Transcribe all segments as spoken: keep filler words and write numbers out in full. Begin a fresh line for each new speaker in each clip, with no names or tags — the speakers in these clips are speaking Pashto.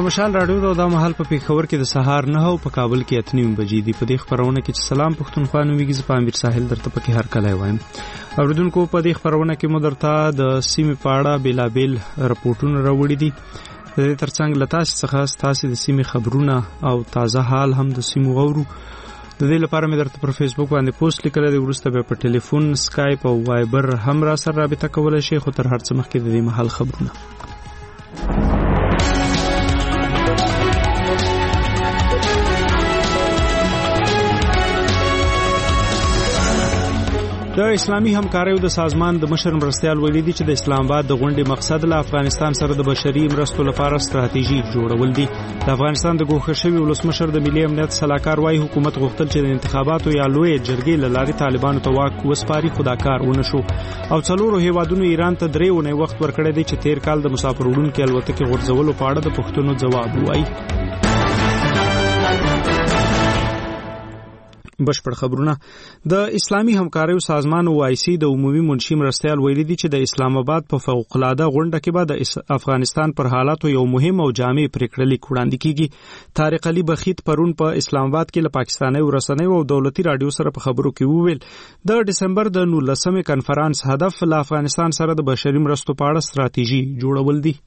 مشال راډیو د مهال په پیښور کې د سهار نه او په کابل کې اتنیم بجې دي. په دې خبرونه کې چې سلام پښتونخوا نومیږي ز په امیر ساحل درته پکې هر کله وایم. اوریدونکو په دې خبرونه کې مو درته د سیمې په اړه بیلابیل رپورټونه راوړي دي. د دې ترڅنګ له تاسو څخه تاسو د سیمې خبرونه او تازه حال هم د سیمو غورو. د دې لپاره مې درته پر فیسبوک باندې پوسټ لیکل دی. ورسته به په ټلیفون، سکایپ او وایبر هم را سره رابطه کولای شئ. خو تر هر څه مخکې د دې محل خبرونه. د اسلامي همکاریو د سازمان د مشر مرستیال ویلي دي چې د اسلام آباد د غونډې مقصد له افغانستان سره د بشري مرستو لپاره ستراتیژي جوړول دي. د افغانستان د ګوښه شوي ولسمشر د ملي امنیت سلاکار وايي حکومت غوښتل چې د انتخاباتو یا لوی جرګې له لارې طالبانو ته واک وسپاري، خو دا کار ونه شو. او څلورو هیوادونو ایران ته درې اونۍ وخت ورکړی دی چې تیر کال د مسافر وړونکو الوتکې غورځولو په اړه د پوښتنو ځواب ووایي. بشپړ خبرونه. د اسلامي همکاریو سازمان او آی سی د عمومي منشي مرستیال ویلي دي چې د اسلام آباد په فوق العاده غونډه کې به د افغانستان پر حالاتو یو مهم او جامع پریکړه لیک وړاندې کیږي. طارق علي بخیت پرون په اسلام آباد کې له پاکستاني ورسنیو او دولتي رادیو سره په خبرو کې وویل د دسمبر د نولسمې کنفرانس هدف له افغانستان سره د بشري مرستو په اړه ستراتیژي جوړول دي.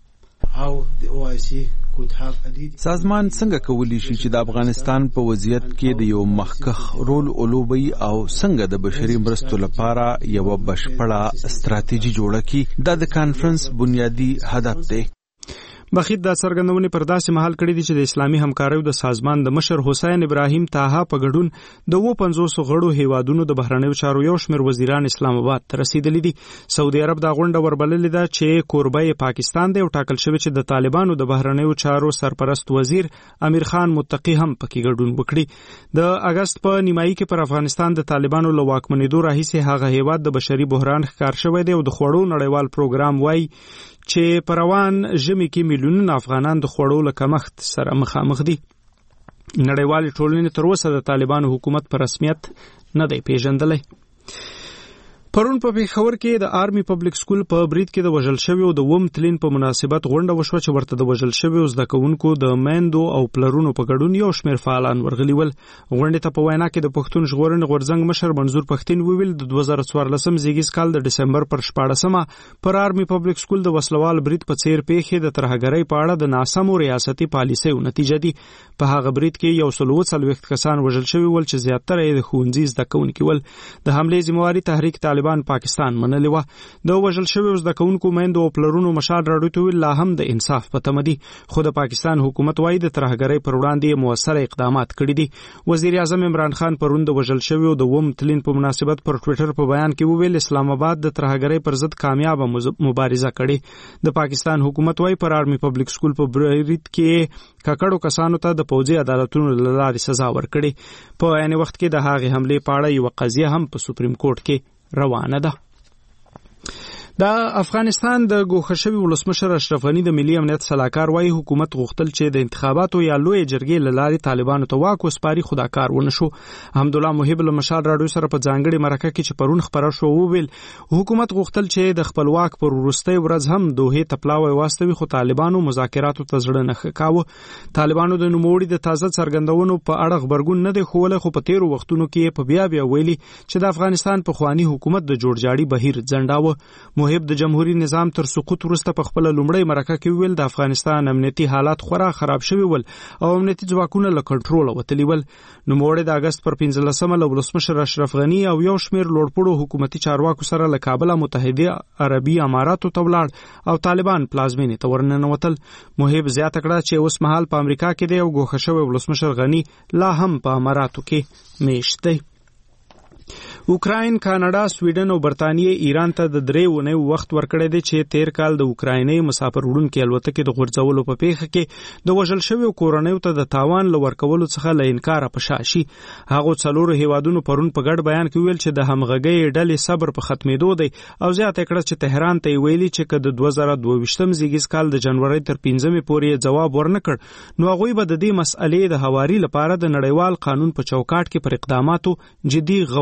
سازمان څنګه کولی شي چې د افغانستان په وضعیت کې د یو مخکخ رول ولوبي او څنګه د بشري مرستو لپاره یو بشپړه ستراتیژي جوړه کړي؟ دا د کانفرنس بنیادی هدف دی.
بخیت دا څرګندونې پر داسې مهال کړې دي چې د اسلامي همکاریو د سازمان د مشر حسین ابراهیم طاها په ګډون د اووه پنځوس غړو هیوادونو د بهرنیو چارو یو شمېر وزیران اسلام آباد ته رسیدلي دي. سعودي عرب دا غونډه وربللې ده چې کوربه پاکستان دی او ټاکل شوی چې د طالبانو د بهرنیو چارو سرپرست وزیر امیر خان متقی هم پکې ګډون وکړي. د اگست په نیمایي کې پر افغانستان د طالبانو له واکمنېدو راهیسې هغه هیواد د بشري بحران ښکار شوی دی او د خوړو نړیوال پروګرام وایي چې پروان ژمي کې میلیونونه افغانان د خوړو له کمښت سره مخامخ دي. نړیوالې ټولنې تر اوسه د طالبانو حکومت په رسمیت نه دی پیژندلی. پرون په پیښور کې د آرمی پبلک سکول په برید کې د وژل شویو د وم تلین په مناسبت غونډه وشوه چې ورته د وژل شویو زده کوونکو د میندو او پلرونو په ګډون یو شمېر فعالان ورغلي ول. غونډې ته په وینا کې د پښتون ژغورنې غورځنګ مشر منظور پښتين وویل د دوه زره څوارلسم زیږیز کال د ډسمبر پر شپاړسمه پر آرمی پبلک سکول د وسلوال برید په څیر پیښې د ترهګرۍ په اړه د ناسمو ریاستي پالیسیو نتیجه دي. په هغه برید کې یو سل اووه څلوېښت کسان وژل شوي ول چې زیاتره یې د ښوونځي زده کوونکي ول. د حملې ذمہواري تحریک طالبان پاکستان منلې وه. د وژل شویو زده کوونکو میندو او پلرونو مشال راډیو ته ویل لا هم د انصاف په تمه دي، خو د پاکستان حکومت وايي د ترهګرۍ پر وړاندې مؤثره اقدامات کړي دي. وزیر اعظم عمران خان پرون د وژل شویو د وم تلین په مناسبت پر ټویټر په بیان کې وویل اسلام آباد د ترهګرۍ پر ضد کامیابه مبارزه کړې. د پاکستان حکومت وايي پر آرمی پبلک سکول په برید کې ککړو کسانو ته د پوځي عدالتونو له لارې سزا ورکړې. په عین وخت کې د هغې حملې په اړه یوه قضیه هم په سپریم کورټ کې روانه ده. د افغانستان د ګوښه شوي ولسمشر اشرف غني د ملي امنیت سلاکار وايي حکومت غوښتل چې د انتخاباتو یا لوی جرګې له لارې طالبانو ته واک وسپاري، خو دا کار ونه شو. حمدالله محب له مشال راډیو سره په ځانګړې مرکه کې چې پرون خپره شو وویل حکومت غوښتل چې د خپل واک پر وروستۍ ورځ هم دوحې ته پلاوی واستوي، خو طالبانو مذاکراتو ته زړه نه ښه کاوه. طالبانو د نوموړي د تازه څرګندونو په اړه غبرګون نه دی ښوولی، خو په تیرو وختونو کې په بیا بیا ویلي چې د افغانستان پخواني حکومت د جوړجاړي بهیر ځنډاوه. محب د جمهوریت نظام تر سقوط وروسته په خپل لومړی مرکه کې ویل د افغانستان امنیتي حالات خورا خراب شوي ول او امنیتي ځواکونه له کنټروله وتلي ول. نوموړی د اگست پر پنځلسمه له ولسمشر اشرف غني او یو شمېر لوړپوړو حکومتي چارواکو سره له کابله متحده عربي اماراتو ته ولاړ او طالبان پلازمینې ته ورننوتل. محب زیاته کړه چې اوس مهال په امریکا کې دی او ګوښه شوی ولسمشر غني لا هم په اماراتو کې میشت دی. اوکراین، کاناډا، سویډن او برتانیې ایران ته د درې اونیو وخت ورکړی دی چې تیر کال د اوکرایني مسافر وړونکو الوتکې د غورځولو په پیښه کې د وژل شویو کورنیو ته د تاوان له ورکولو څخه له انکاره په شا شي. هغو څلورو هیوادونو پرون په ګډ بیان کې ویل چې د همغږۍ ډلې صبر په ختمېدو دی او زیاته کړه چې تهران ته یې ویلي چې که د دوه زره دوه ویشتم زیږیز کال د جنورۍ تر پنځمې پورې ځواب ورنه کړ نو هغوی به د دې مسئلې د هواري لپاره د نړیوال قانون په چوکاټ کې پر اقداماتو جدي غور وکړي.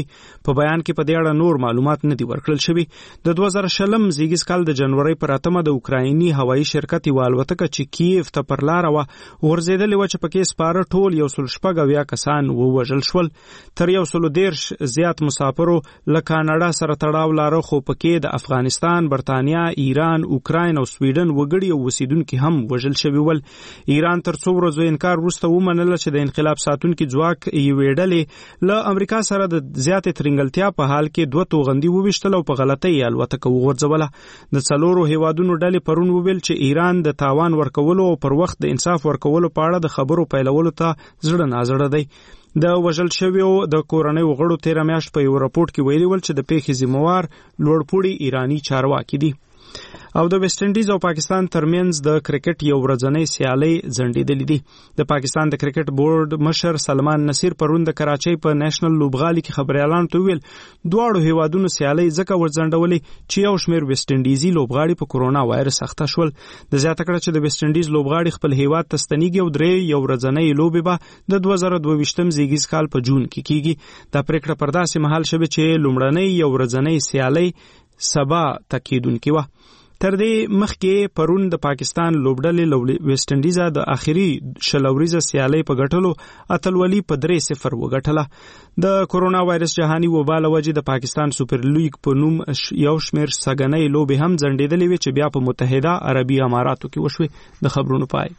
په بیان کې په دې اړه نور معلومات نه دي ورکړل شوي. د دوه زره شلم زیږیز کال د جنوري پر اتمه د اوکرایني هوایي شرکت یوه الوتکه چې کیف ته پر لاره وه غورځېدلې وه چې پکې سپاره ټول یو سل شپږ اویا کسان ووژل شول. تر یو سلو دېرش زیات مسافرو له کاناډا سره تړاو لاره، خو پکې د افغانستان، برطانیا، ایران، اوکراین او سویډن وګړي او اوسیدونکي هم وژل شوي ول. ایران تر څو ورځو انکار وروسته ومنله چې د انقلاب ساتونکي ځواک یوې ډلې له امریکا سره د زیاتې ترنګلتیا په حال کې دوه توغندي وویشتل او په غلطۍ یې الوتکه وغورځوله. د څلورو هیوادونو ډلې پرون وویل چې ایران د تاوان ورکولو او پر وخت د انصاف ورکولو په اړه د خبرو پیلولو ته زړه نازړه دی. د وژل شویو د کورنۍ غړو تیره میاشت په یو راپورټ کې ویلي ول چې د پیښې ذمہوار لوړپوړي ایرانی چارواکي دي. او د ویسټ انډیز او پاکستان ترمنځ د کرکټ یو ورځنۍ سیالۍ ځنډېدلې دي. د پاکستان د کرکټ بورډ مشر سلمان نصیر پرون د کراچۍ په نېشنل لوبغالي کې خبريالانو ته ویل دواړو هیوادونو سیالۍ ځکه ورځنډولې چې یو شمېر ویسټ انډیزي لوبغاړي په کورونا وایرس اخته شول. د زیاته کړه چې د ویسټ انډیز لوبغاړي خپل هیواد ته ستنېږي او درې یو ورځنۍ لوبې به د دوه زره دوه ویشتم زیږیز کال په جون کې کیږي. دا پریکړه پر داسې مهال شوه چې لومړنۍ یو ورځنۍ سیالۍ سبا تکیدونکې وه. تر دې مخکې پرون د پاکستان لوبډلې له ویسټ انډیزه د آخري شلوریزه سیالۍ په ګټلو اتلولي په درې صفر وګټله. د کورونا وایرس جهاني وبا له وجې د پاکستان سوپر لیګ په نوم یو شمېر سګنۍ لوبې هم ځنډېدلې وې چې بیا په متحده عربي اماراتو کې وشوې. د خبرونو پای.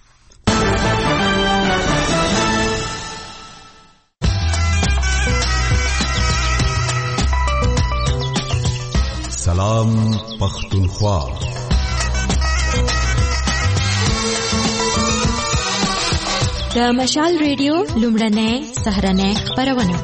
سلام پختونخوا.
د مشال ریډیو لومړنۍ سهارنۍ خپرونه.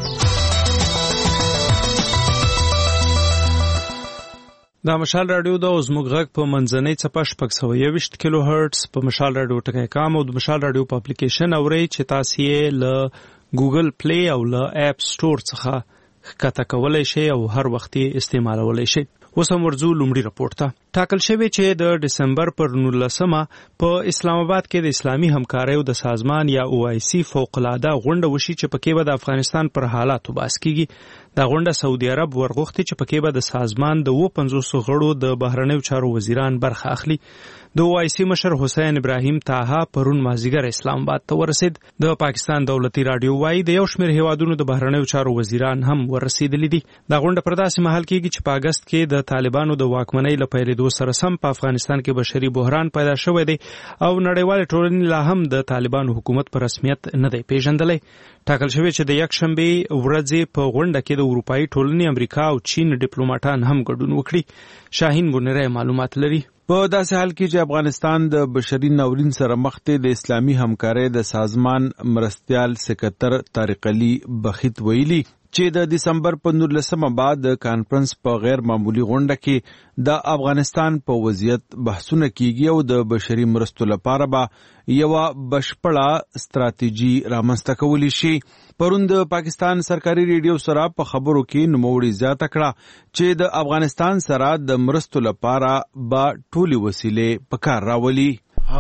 دا مشال رادیو د زموږ غږ په منځنۍ څپه شپږ سوه یوویشت کیلو هرتز په مشال رادیو ټکی کام او د مشال رادیو په اپلیکیشن اورئ چې تاسو یې له ګوګل پلی او له اپ سټور څخه ښکته کولی شئ او هر وخت یې استعمالولی شئ. اوس هم ورځو لومړي راپورټ ته. ټاکل شوی چې د ډسمبر پر نولسمه په اسلام آباد کې د اسلامي همکاریو د سازمان یا او آی سی فوق العاده غونډه وشي چې پکې به د افغانستان پر حالاتو بحث کیږي. دا غونډه سعودي عرب ورغوښتي چې پکې به د سازمان د اووه پنځوس غړو د بهرنیو چارو وزیران برخه اخلي. د او آی سی مشر حسین ابراهیم طاها پرون مازیګر اسلام آباد ته ورسید. د پاکستان دولتي رادیو وايي د یو شمېر هیوادونو د بهرنیو چارو وزیران هم ورسېدلي دي. دا غونډه پر داسې مهال کېږي چې په اګست کې د طالبانو د واکمنۍ له پیلېدو سره سم په افغانستان کې بشري بحران پیدا شوی دی او نړیوال ټولنې لا هم د طالبانو حکومت په رسمیت نه دی پیژندلی. ټاکل شوی چې د یکشنبې ورځې په غونډه کې د اروپایي ټولنې، امریکا او چین ډیپلوماټان هم ګډون وکړي. شاهین بونری معلومات لري.
په داسې حال کې چې افغانستان د بشري ناورین سره مخ دی، د اسلامي همکارۍ د سازمان مرستیال سکرتر طارق علي بخیت ویلي چې د دسمبر په نولسمه بعد د کانفرنس په غیر معمولی غونډه کې د افغانستان په وضعیت بحثونه کیږي او د بشري مرستو لپاره به یوه بشپړه ستراتیژي رامنځته کولی شي. پرون د پاکستان سرکاري ریډیو سره په خبرو کې نوموړي زیاته کړه چې د افغانستان سره د مرستو لپاره به ټولې وسیلې په کار راولي.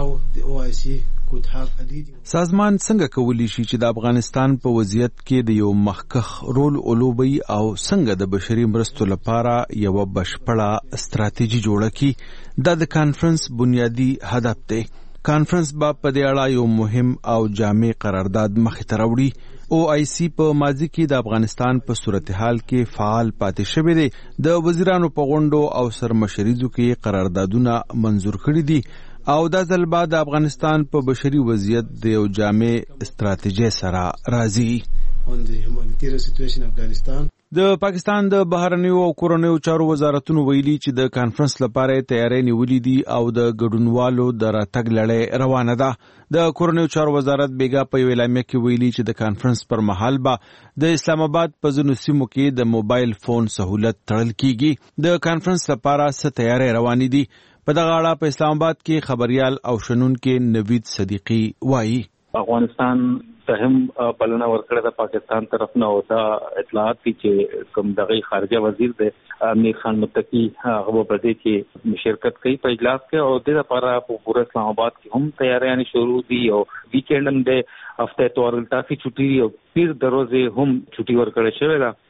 سازمان څنګه کولی شي چې د افغانستان په وضعیت کې د یو مخکخ رول ولوبي او څنګه د بشري مرستو لپاره یوه بشپړه ستراتیژي جوړه کړي؟ دا د کانفرنس بنیادی هدف دی. کانفرنس به په دې اړه یو مهم او جامع قرارداد مخې ته راوړي. او آی سی په ماضي کې د افغانستان په صورتحال کې فعال پاتې شوی دی. د وزیرانو په غونډو او سرمشریزو کې قراردادونه منظور کړي دي او دا ځل به د افغانستان په بشري وضعیت د یو جامع ستراتیژۍ سره راځي. د پاکستان د بهرنیو او کورنیو چارو وزارتونو ویلي چې د کانفرنس لپاره تیاری نیولې دي او د ګډونوالو د راتګ لړۍ روانه ده. د کورنیو چارو وزارت بیګا په یو اعلامیه کې ویلي چې د کانفرنس پر مهال به د اسلام آباد په ځینو سیمو کې د موبایل فون سہولت تړل کیږي. د کانفرنس لپاره څه تیاری روانې دي؟ په دغه اړه په اسلام آباد کې خبريال او شنونکي نوید صدیقی وایي
افغانستان ته هم بلنه ورکړه د پاکستان طرف نه او دا اطلاعات دي چې کوم دغه خارجه وزیر دی امیر خان متقی هغه په دې کې شرکت کوي په اجلاس کې او د لپاره په پوره اسلام آباد کې هم تیاریاں شروع دي او ویکند د هفته اتوار تافي چټي او پیر دروازه هم چټي ورکړه شوې ده.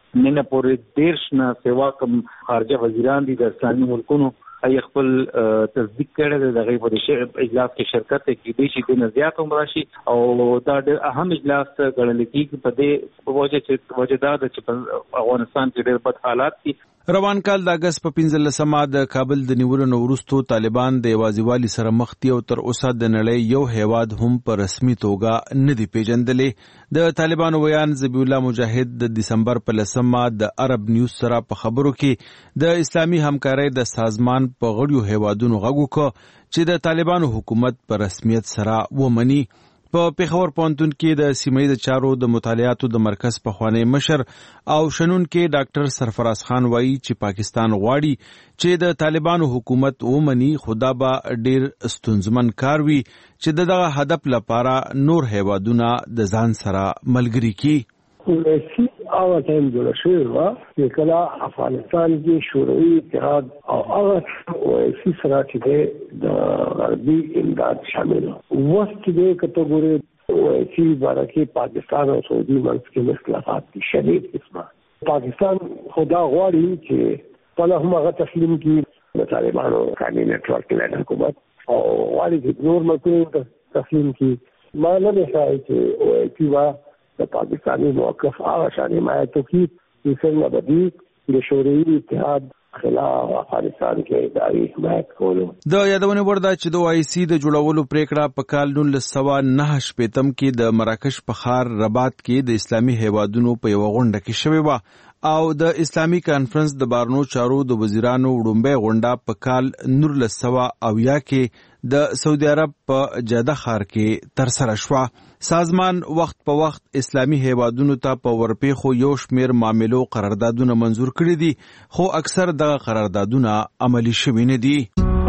نن پورې دیرش نه سوا کوم خارجه وزیران دي د اسلامي ملکونو ای خپل تصدیق کړی د دغه په اجلاس کې شرکت کې دي چې د زیات عمر شي او دا د اهم اجلاس ګڼل کېږي په دې په وجه چې وجدا د افغانستان کې ډېر بد حالات دي.
روان کال د اگست په پنځلسمه د کابل د نیولو نه وروسته طالبان د یوازیوالي سره مخ دي او تر اوسه د نړۍ یو هیواد هم په رسمي توګه نه دی پیژندلې. د طالبانو ویان ذبیح الله مجاهد د دسمبر په لسمه د عرب نیوز سره په خبرو کې د اسلامي همکارۍ د سازمان په غړیو هیوادونو غږ وکړ چې د طالبانو حکومت په رسمیت سره ومني. په پیښور پوهنتون کې د سیمه ییز چارو د مطالعاتو د مرکز پخوانی مشر او شنون کې ډاکټر سرفراز خان وایي چې پاکستان غواړي چې د طالبانو حکومت ومني، خدا به ډېر ستونزمن کار وي چې دغه هدف لپاره نور هیوادونه د ځان سره ملګري کړي.
اویسی هغه ټایم جوړ شوی و چې کله افغانستان کې شوروي اتحاد او هغه اویسی سره چې د غربي امداد شامل و وخت کې کټګوري اویسی بارکه پاکستان او سعودي منځ کې مخالفات دي شدید قسمه. پاکستان خدا غواړي چې په هغه تسلیم کې د طالبانو قانوني نتورک له حکومت او غواړي چې نور ملکونه تسلیم کې ما نه ځای چې اویسی وا د پاکستاني موقف هغه شان حمایت کوي چې څنګه بدی د شوروي اتحاد خلاف افغانستان کې دایي حمایت کولو.
د یادونه ورده چې د وای سی د جوړولو پریکړه په کال نولس سوه نهه شپېتم کې د مراکش په ښار رباط کې د اسلامي هیوادونو په یوه غونډه کې شوې وه او د اسلامي کانفرنس د بارنو چارو د وزیرانو وړومبۍ غونډه په کال نولس سوه اویا کې د سعودي عرب په جده ښار کې ترسره شوه. سازمان وخت په وخت اسلامي هیوادونو ته په ورپېښو یو شمېر معاملو قراردادونه منظور کړي دي، خو اکثر دغه قراردادونه عملي شوي نه دي.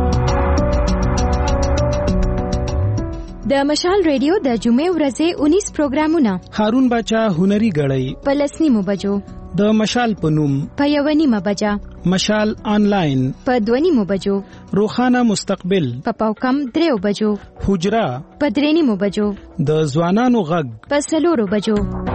د مشال ریډیو د جمعې ورځې اونیس پروګرامونه
هارون باچا هنري غړی
په لسنیمو بجو،
د مشال په نوم
په یوه نیمه بجه،
مشال آنلاین
په دوه نیمو بجو،
روخانه مستقبل
په پاوکم دریو بجو،
حجره
په درې نیمو بجو،
د ځوانانو غږ
په څلورو بجو.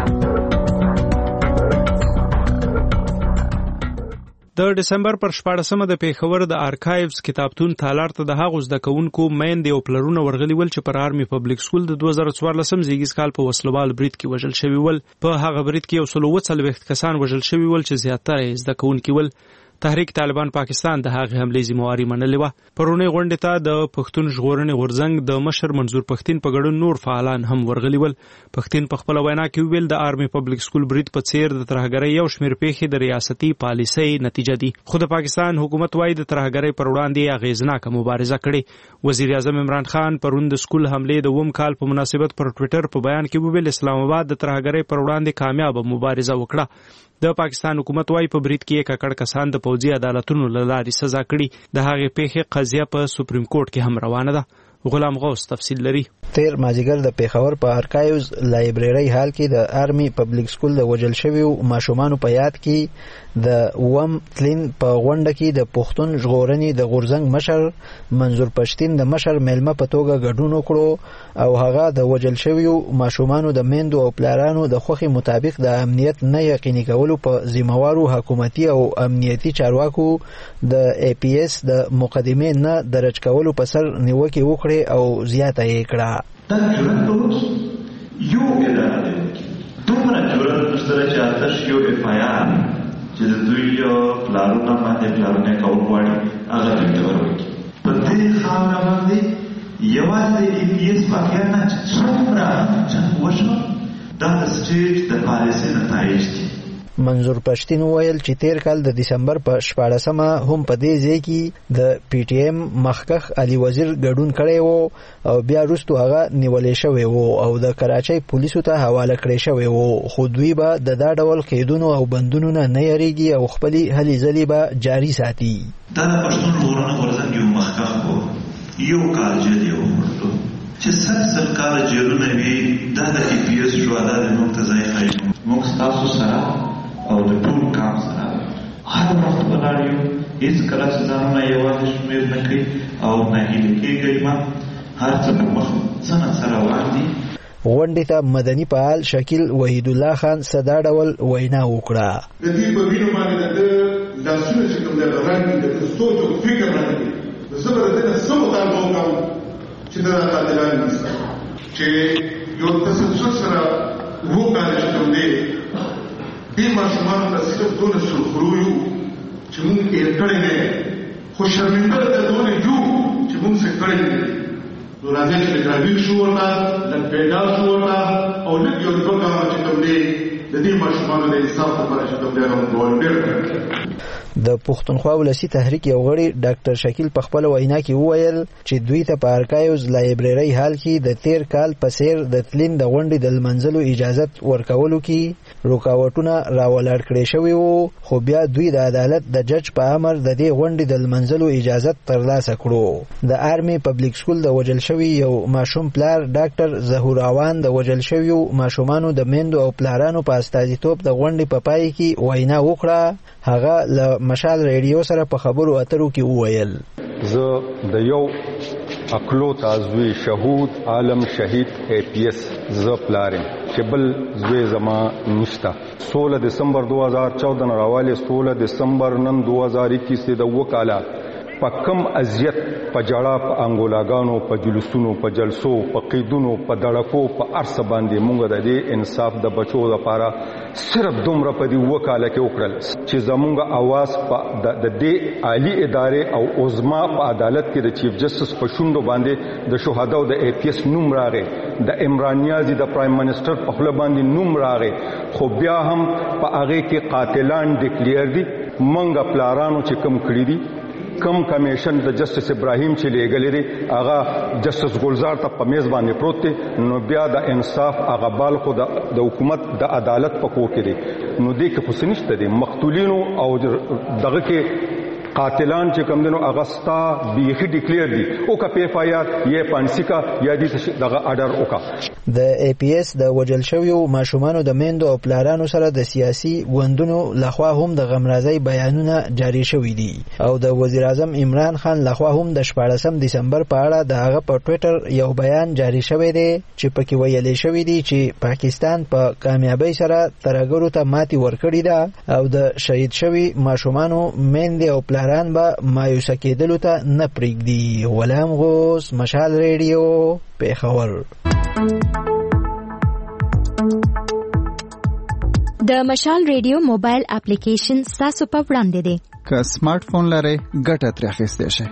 د ډسمبر پر شپاړسمه د پیښور د آرکایوز کتابتون تالار ته د هغو زده کوونکو میندې او پلرونه ورغلي ول چې پر آرمي پبلک سکول د دوه زره څوارلسم زیږیز کال په وسلوال برید کې وژل شوي ول. په هغه برید کې یو سل اووه څلوېښت کسان وژل شوي ول چې زیاتره یې زده کوونکي ول. تحریک طالبان پاکستان د هغې حملې ذمواري منلې وه. پرونۍ غونډې ته د پښتون ژغورنې غورځنګ د مشر منظور پښتین په ګډون نور فعالان هم ورغلي ول. پښتین په خپله وینا کې وویل د آرمي پبلک سکول برید په څیر د ترهګرۍ یو شمېر پیښې د ریاستي پالیسۍ نتیجه دي، خو د پاکستان حکومت وایي د ترهګرۍ پر وړاندې اغېزناکه مبارزه کړې. وزیر اعظم عمران خان پرون د سکول حملې د اووم کال په مناسبت پر ټویټر په بیان کې وویل اسلام آباد د ترهګرۍ پر وړاندې کامیابه مبارزه وکړه. د پاکستان حکومت وايي په برید کې ککړ کسان د پوځي عدالتونو له لارې سزا کړي. د هغې پیښې قضیه په سپریم کورټ کې هم روانه ده. غلام غوث تفصیل لري.
تیر مازیګر د پیښور په آرکایوز لایبرری هال کې د آرمي پبلک سکول د وجل شویو ماشومانو په یاد کې د وم تلین په غونډه کې د پښتون ژغورنې د غورځنګ مشر منظور پښتین د مشر میلمه په توګه ګډون وکړو او هغه د وجل شویو ماشومانو د میندو او پلارانو د خوښې مطابق د امنیت نه یقیني کولو په ذمہوارو حکومتي او امنیتي چارواکو د ای پی ایس د مقدمې نه درج کولو په سر نیوکې وکړې او زیاته یې کړه.
دا جرأت به وکړي یو اداره دې وکړي دومره جرأت ورسره چې اتش یو اف آی آر چې د دوی پلانونه باندې پلانونه کول غواړي هغه دې ورکړي. په دې خاوره باندې یوازې ای پی ایس واقعا نه چې څومره جنګ وشو دا د سټیټ د پالیسۍ نتایج دي.
منظور پښتین وویل چې تیر کال د دسمبر په شپاړسمه هم په دې ځای کې د پی ټی ایم مخکخ علي وزیر ګډون کړی و او بیا وروسته هغه نیولې شوی و او د کراچۍ پولیسو ته حواله کړی شوی و، خو دوی به د دا ډول قیدونو او بندونو نه نه یریږي او خپلې هلې ځلې به جاري ساتي.
دا د پښتون ژغورنې غورځنګ یو مخکخ و یو کال جدي ومړلو چې سل سل کاله جیلونه وي دا د ای پی ایس شهدا د موږ ته ځای ښایي. موږ ستاسو سره او د ټول کام سره هر وخت ولاړ یو، هېڅکله چې ځانونه یوازې شمېر نه کوي او ناهیلي کېږئ مه، هر څه په مخ څه نه څه روان دي.
غونډې ته مدني فعال شکیل وحید الله خان صدا ډول وینا وکړه.
د دې په وینو باندې د لاسونو چې کوم د رنګ د سوچ او فکر باندې د زبر د سمو تاسو کوم چې دا قاتلان دي چې یو تسلسل سره وو کال چې کوم دی دې ماشومان د صرف دونه سرخرو یو چې موږ یې کړی نه خو شرمنده د دونه یو چې موږ څه کړی نه نو راځي چې ګرافیک شو ورته د پیدا شو ورته او لږ یو دوه کار چې کوم دی د دې ماشومان د انصاف لپاره چې کوم دی هم ګوربیر.
د پښتونخوا ولسی تحریک یو غړي ډاکټر شکیل په خپل وینا کې وویل چې دوی ته په ارکایوز لایبرری حال کې د تیر کال په سیر د تلین د غونډې د منځلو اجازت ورکولو کې رکاوټونه راولاړ کړي شوی وو، خو بیا دوی د عدالت د جج په امر د دې غونډې د منځلو اجازت ترلاسه کړو. د آرمي پبلک سکول د وجل شوی یو ماشوم پلار ډاکټر ظهور اوان د وجل شوی ماشومانو د میندو او پلارانو په استازیتوب د غونډې په پای کې وینا وکړه. هغه له مشال ریډیو سره په خبرو اترو کې وویل
زه د یو اکلو تازوی شهود عالم شهید ای پی ایس ز پلارم چې بل زوی زما نشتا. سولہ دسمبر دو ہزار چودہ راواله سولہ دسمبر نن دو ہزار اکیس د وکاله په کم اذیت په جړه په انګولاګانو په جلوسونو په جلسو په قیدونو په دړکو په ارس باندې مونږ د دې انصاف د بچو لپاره صرف دومره په دې وکاله کې وکړل چې زمونږ आवाज په د دې عالی ادارې او عظما په عدالت کې د چیف جسټس په شوندو باندې د شهدا او د ای پی ایس نوم راغی، د عمران نیازی د پرایم منسٹر په خپل باندې نوم راغی، خو بیا هم په هغه کې قاتلان ډیکلیئر دي. مونږ پلارانو چې کم کړی دي کم کمیشن د جسټس ابراهیم چې لګلې دي هغه جسټس ګلزار ته په میز باندې پروت دي، نو بیا د انصاف هغه بال خو د حکومت د عدالت په کو کې دي. نو دې کې خو نشته دي مقتولینو او دغه کې قاتلان چې کوم دنو اغستا بیخي ډیکلیئر دي او کا پی ایف آی آر یې پانسی کا یا دې دغه اډر وکا.
د ای پی ایس د وجل شویو ماشومانو د میندو او پلارانو سره د سیاسي ګوندونو لخوا هم د غمرازۍ بیانونه جاری شوي دي او د وزیر اعظم عمران خان لخوا هم د شپاړسم دسمبر په اړه د هغه په ټوئیټر یو بیان جاری شوی دی چې پکې ویلي شوی دی چې پاکستان په پا کامیابی سره ترګرو ته ماتي ورکړې ده او د شهید شوی ماشومانو میندې او پلاران به مایوسه کېدلو ته نه پرېږدي. غلام غوث، مشال ریډیو، پیښور.
د مشال ریډیو موبایل اپلیکیشن تاسو په وړاندې دی.
که سمارټ فون لرئ ګټه ترې اخیستی شئ.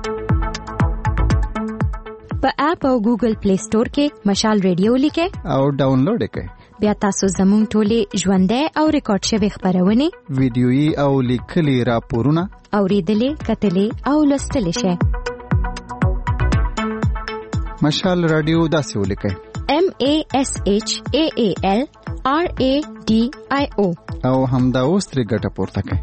په اپ او ګوګل پلی سٹور کې مشال ریډیو لیکئ
او ډاونلوډ یې کړئ.
بیا تاسو زموږ ټولې ژوندۍ او ریکارډ شوي خپرونې،
ویډیويي او لیکلي راپورونه
اورېدلې، کتلې او لوستلی شئ.
مشال رادیو داسې ولیکئ:
M A S H A A L R A D I O
او همدا اوس ترې ګټه پورته کړئ.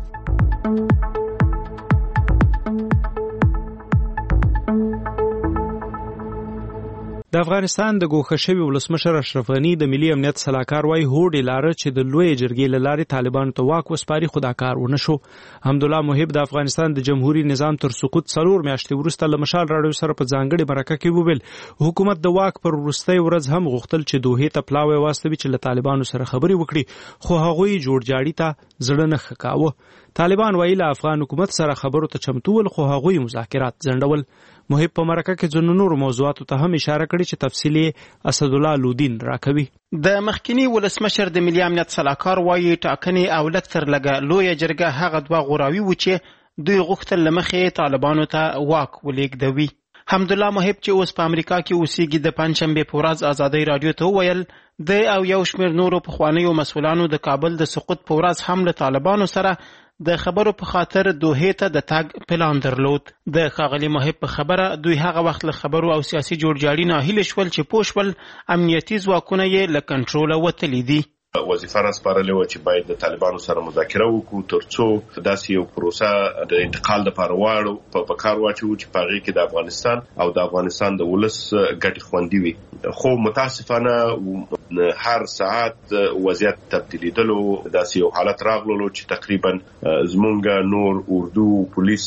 د افغانستان د ګوښه شوي ولسمشر اشرف غني د ملي امنیت سلاکار وایي هوډ لاره چې د لوی جرګې له لارې طالبانو ته واک وسپاري خو دا کار ونه شو. حمدالله محب د افغانستان د جمهوریت نظام تر سقوط څلور میاشتې وروسته له مشال راډیو سره په ځانګړې مرکه کې وویل حکومت د واک پر وروستۍ ورځ هم غوښتل چې دوحې ته پلاوی واستوي چې له طالبانو سره خبرې وکړي، خو هغوی جوړجاړي ته زړه نه ښه کاوه. طالبان وایي له افغان حکومت سره خبرو ته چمتو ول، خو هغوی مذاکرات ځنډول. محب په مرکه کې ځینو نورو موضوعاتو ته هم اشاره کړې چې تفصیلي اسدالله لودین راکوي.
د مخکینی ولسمشر د ملي امنیت سلاکار وایي ټاکنې او لکتر لګه لویه جرګه هغه دوه غوراوي و چې دوی غوښتل له مخې طالبانو ته واک ولېږدوي. حمدالله محب چې اوس په امریکا کې اوسېږي د پنجشنبې په ورځ ازادۍ راډیو ته وویل د او یو شمېر نورو پخوانیو مسؤلانو د کابل د سقوط په ورځ هم له طالبانو سره د خبرو په خاطر دوحې ته د تګ پلان درلود. د ښاغلي محب په خبره دوی هغه وخت له خبرو او سیاسي جوړجاړي ناهیله شول چې پوه شول امنیتي ځواکونه یې له کنټروله وتلي دي.
وظیفه راسپارلې وه چې باید د طالبانو سره مذاکره وکړو تر څو داسې یو پروسه د انتقال دپاره واړو په کار واچوو چې په هغې کې د افغانستان او د افغانستان د ولس ګټې خوندي وي. خو متاسفانه هر ساعت وضعیت تبدیلیدلو داسې یو حالت راغلو چې تقریبا زمونږ نور اردو پولیس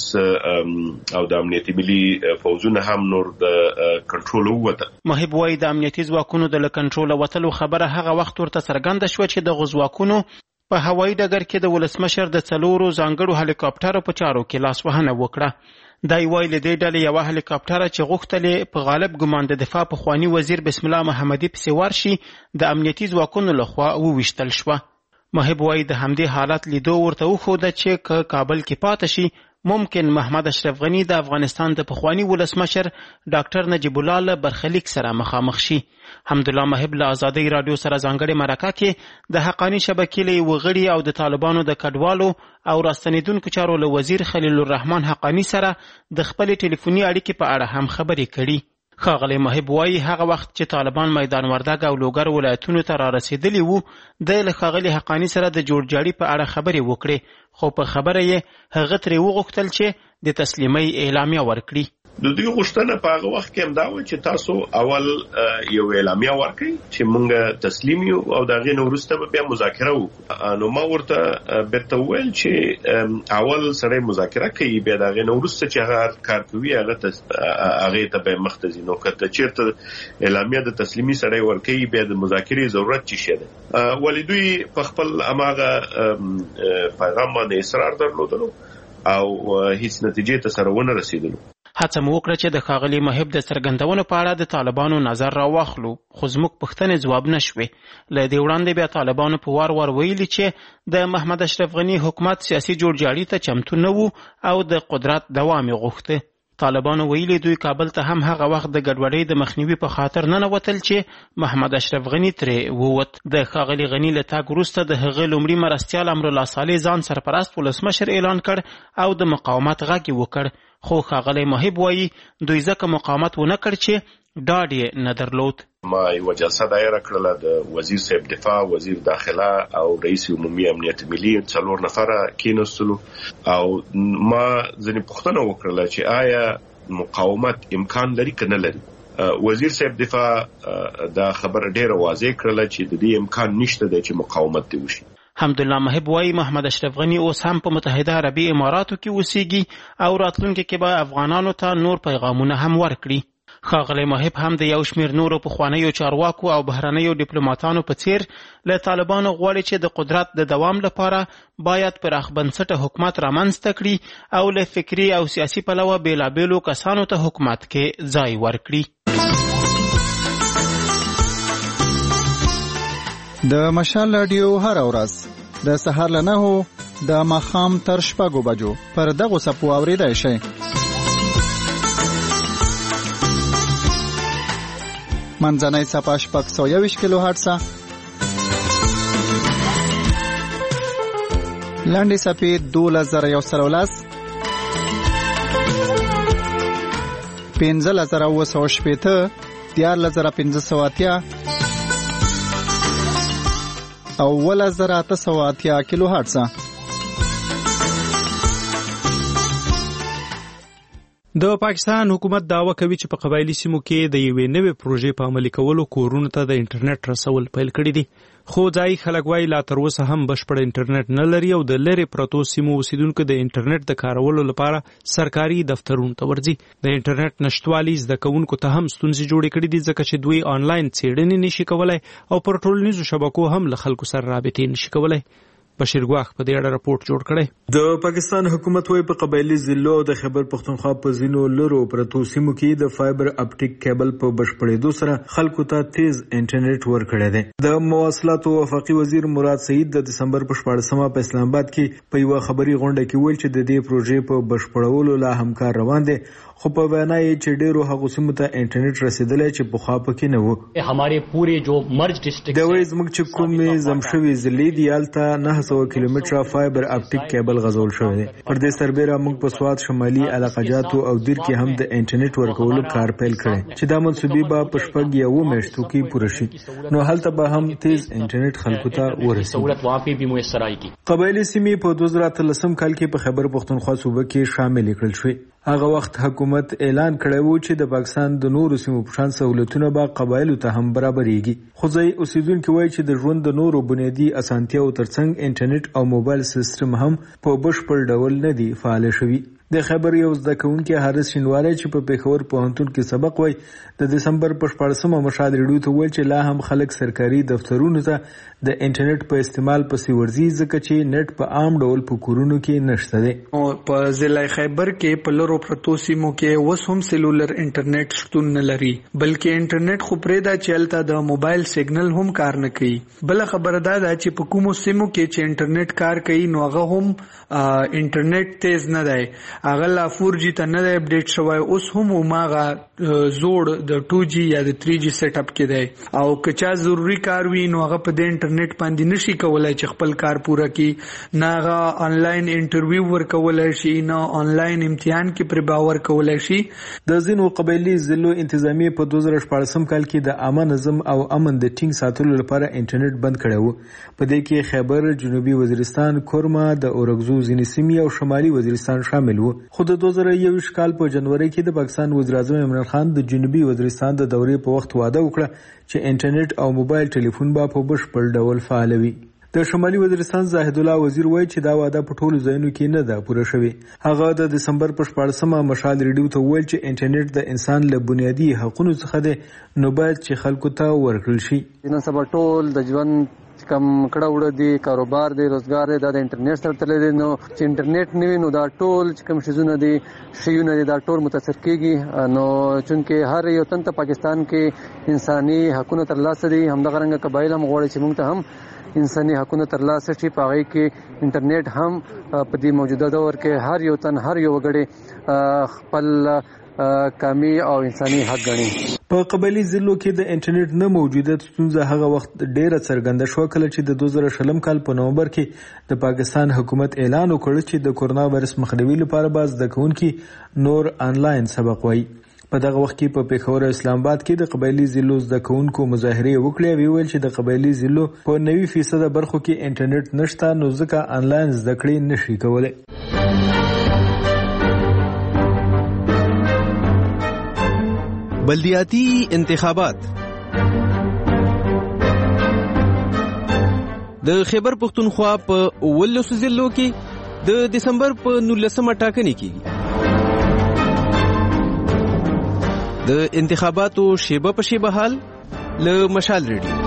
او د امنیتي ملي فوزونه هم نور د کنټرول ووته.
محب وایي د امنیتي ځواکونو د کنټرول وتلو خبره هغه وخت ورته څرګنده شوه چې د غزواکونو په هوایي ډګر کې د ولسمشر د څلورو ځانګړو هلیکاپټرو په چارو کې لاسوهنه وکړه. دا وایي له دې ډلې یوه هلیکاپټره چې غوښتلې په غالب ګمان د دفاع پخواني وزیر بسم الله محمدي پسې ورشي د امنیتي ځواکونو لخوا وویشتل شوه. محب وایي د همدې حالت لیدو ورته وښوده چې که کابل کې پاته شي ممکن محمد اشرف غني د افغانستان د پخواني ولسمشر ډاکټر نجیب الله له برخلیک سره مخامخ شي. حمدالله محب له ازادۍ راډیو سره ځانګړې مرکه کې د حقاني شبکې له یوه غړي او د طالبانو د کډوالو او راستنېدونکو چارو له وزیر خلیل الرحمن حقاني سره د خپلې ټلیفوني اړیکې په اړه هم خبرې کړي. ښاغلی محب وایي هغه وخت چې طالبان میدان وردګ او لوګر ولایتونو ته را رسېدلي وو د له ښاغلي حقاني سره د جوړجاړي په اړه خبرې وکړې، خو په خبره یې هغه ترې وغوښتل چې د تسلیمۍ اعلامیه ورکړي.
د دوی غوښتنه په هغه وخت کې هم دا و چې تاسو اول یو اعلامیه ورکړئ چې موږ تسلیم یو او د هغې نه وروسته به بیا مذاکره وکړو. نو ما ورته بیرته وویل چې اول سړی مذاکره کوي، بیا د هغې نه وروسته چې هغه هر کار کوي هغې ته به مخته ځي. نو که چېرته اعلامیه د تسلیمي سړی ورکوي بیا د مذاکرې ضرورت چې شی دی. ولې دوی په خپل هماغه پیغام باندې اصرار درلودلو او هیڅ نتیجې ته سره ونه رسېدلو.
هڅه مو وکړه چې د ښاغلي محب د څرګندونو په اړه د طالبانو نظر راواخلو، خو زموږ پوښتنې ځواب نه شوې. له دې وړاندې بیا طالبانو په وار وار ویلي چې د محمد اشرف غني حکومت سیاسي جوړجاړي ته چمتو نه وو او د قدرت دوام یې غوښته. طالبانو ویلي دوی کابل ته هم هغه وخت د ګډوډۍ د مخنیوي په خاطر ننوتل چې محمد اشرف غني ترې ووت. د ښاغلي غني له تګ وروسته د هغه لومړي مرستیال امرالله صالح ځان سرپرست ولسمشر اعلان کړ او د مقاومت غږ یې وکړ. خو ښاغلی محب وایي دوی ځکه مقاومت ونه کړ چې ډاډ یې نه درلود.
ما یوه جلسه دایره کړله د وزیر صاحب دفاع، وزیر داخله او رئیس عمومي امنیت ملي، څلور نفره کېناستلو او ما ځینې پوښتنه وکړله چې آیا مقاومت امکان لري که نه لري. وزیر صاحب دفاع دا خبره ډیره واضح کړله چې د دې امکان نشته دی چې مقاومت دی وشي.
حمدالله محب وایي محمد اشرف غني اوس هم په متحده عربي اماراتو کې اوسیږي او راتلونکي کې به افغانانو ته نور پیغامونه هم ورکړي. ښاغلی محب هم د یو شمېر نورو پخوانیو چارواکو او بهرنیو ډیپلوماتانو په څیر له طالبانو غواړي چې د قدرت د دوام لپاره باید پراخ بنسټه حکومت رامنځته کړي او له فکري او سیاسي پلوه بېلابېلو کسانو ته حکومت کې ځای ورکړي.
د مشال رادیو هر ورځ د سهار له نهو د ماښام تر شپږو بجو پر دغو څپو اورېدای شئ. منځنۍ څپه شپږ سوه یوویشت کیلو هرټزه، لنډې څپې دولس زره یو سل او لس، پنځلس زره اووه سوه شپېته، دیارلس زره پنځه سوه اتیا او اوولس زره اته سوه اتیا کیلو هرټزه.
د پاکستان حکومت دعوه کوي چې په قبایلی سیمو کې د یوې نوې پروژې په عملي کولو کورونو ته د انټرنیټ رسول پیل کړي دي، خو ځایي خلک وایي لا تر اوسه هم بشپړ انټرنیټ نه لري او د لرې پرتو سیمو اوسیدونکو د انټرنیټ د کارولو لپاره سرکاري دفترونو ته ورځي. د انټرنیټ نشتوالي زده کوونکو ته هم ستونزې جوړې کړي دي ځکه چې دوی آنلاین څېړنې نشي کولای او پر ټولنیزو شبکو هم له خلکو سره رابطې نشي کولای. بشیر ګواخ په دې اړه راپورټ جوړ کړی.
د پاکستان حکومت وايي په قبایلی ضلعو د خیبر پختونخوا په ځینو لرو پرتو سیمو کې د فایبر اپټیک کیبل په بشپړېدو سره خلکو ته تیز انټرنیټ ورکړی دی. د مواصلاتو وفاقي وزیر مراد سعید د دسمبر په شپاړسمه په اسلام آباد کې په یوه خبري غونډه کې ویل چې د دې پروژې په بشپړولو لا هم کار روان دی، خو په وینا یې چې ډېرو هغو سیمو ته انټرنیټ رسېدلی چې پخوا پکې نه و.
همارے پورے جو مرج ډسټرکټ
د وایي زموږ چې کومې زم شوي ضلعې دي هلته نهه سوه کیلومتره فایبر اپټیک کیبل غځول شوی دی. پر دې سربیره موږ په سوات، شمالي علاقه جاتو او دیر کې هم د انټرنیټ ورکولو کار پیل کړی چې دا منصوبې به په شپږ یا اووه میاشتو کې پوره شي، نو هلته به هم تیز انټرنیټ خلکو ته ورسېږي. قبایلي سیمې په دوه زره اتلسم کال کې په خیبر پختونخوا صوبه کې شاملې کړل شوې. هغه وخت حکومت اعلان کړی و چې د پاکستان د نورو سیمو په شان سہولتونه به قبایلو ته هم برابرېږي. خو ځای اوسیدونکي وایي چې د ژوند د نورو بنیادي اسانتیاو ترڅنګ انټرنیټ او موبایل سیستم هم په بشپړ ډول نه دی فعال شوي. د خبر یو زده کوونکی حارث شینواری چې په پېښور پوهنتون کې سبق وایي د دسمبر په شپاړسمه مشال ریډیو ته وویل چې لا هم خلک سرکاري دفترونو ته د انټرنیټ په استعمال پسې ورځي ځکه چې نت په عام ډول په کورونو کې نشته دی.
په ضلع خیبر کې په لرو پرتو سیمو کې اوس هم سیلولر انټرنیټ شتون نه لري بلکې انټرنیټ خو پرېدا چې هلته د موبایل سیګنل هم کار نه کوي. بله خبره دا ده چې په کومو سیمو کې چې انټرنیټ کار کوي نو هغه هم انټرنیټ تیز نه دی. هغه لا فور جی ته نه دی اپډیټ شوی. اوس هم هماغه زوړ د ټو جی یا د تھری جی سیټ اپ کې دی او که چا ضروري کار وي نو هغه په دې انټرنیټ باندې نشي کولای چې خپل کار پوره کړي. نه هغه آنلاین انټرویو ورکولای شي نه آنلاین امتحان کې پرې باور کولای شي.
د ځینو قبایلي ضلعو انتظامیه په دوه زره شپاړسم کال کې د عامه نظم او امن د ټینګ ساتلو لپاره انټرنیټ بند کړی و. په دې کې خیبر، جنوبي وزیرستان، کورما، د اورګزو ځینې سیمې او شمالي وزیرستان شامل وو. خو د دوه زره یوویشت کال په جنوري کې د پاکستان وزیراعظم عمران خان د جنوبي وزیرستان د دورې په وخت وعده وکړه چې انټرنیټ او موبایل ټلیفون به په بشپړ ډول فعال وي. د شمالي وزیرستان زاهد الله وزیر وایي چې دا وعده په ټولو ځایونو کې نه ده پوره شوې. هغه د دسمبر په شپاړسمه مشال ریډیو ته وویل چې انټرنیټ د انسان له بنیادي حقونو څخه دی نو باید چې خلکو ته ورکړل شي.
نن سبا ټول د ژوند کم کړه وړه دي، کاروبار دی، روزګار دی، دا د انټرنیټ سره تړلی دی. نو چې انټرنیټ نه وي نو دا ټول چې کوم شیزونه دي شیونه دي دا ټول متاثر کېږي. نو چونکې هر یو تن ته پاکستان کې انساني حقونه ترلاسه دي. همدغه رنګه قبایل هم غواړي چې موږ ته هم انساني حقونه ترلاسه شي. په هغې کې انټرنیټ هم په دې موجوده دور کې هر یو تن هر یو وګړی خپل کامی او انساني حق غني.
په قبایلي ضلعو کې د انټرنیټ نه موجودیت ستونزه هغه وخت ډیره څرګنده شوه کله چې د دوه زره شلم کال په نومبر کې د پاکستان حکومت اعلان وکړ چې د کورونا وایرس مخنیوي لپاره به زده کوونکي نور آنلاین سبق وایي. په دغه وخت کې په پېښور او اسلام آباد کې د قبایلي ضلعو زده کوونکو مظاهرې وکړې او ویل چې د قبایلي ضلعو په نوي فیصده برخو کې انټرنیټ نشته نو ځکه آنلاین زده کړې نشي کولی.
بلدیاتی انتخابات. د خیبر پختونخوا په ولسو ضلعو کې د دسمبر په نولسمه ټاکنې کېږي. د انتخاباتو شیبه په شیبه حال له مشال ریډیو.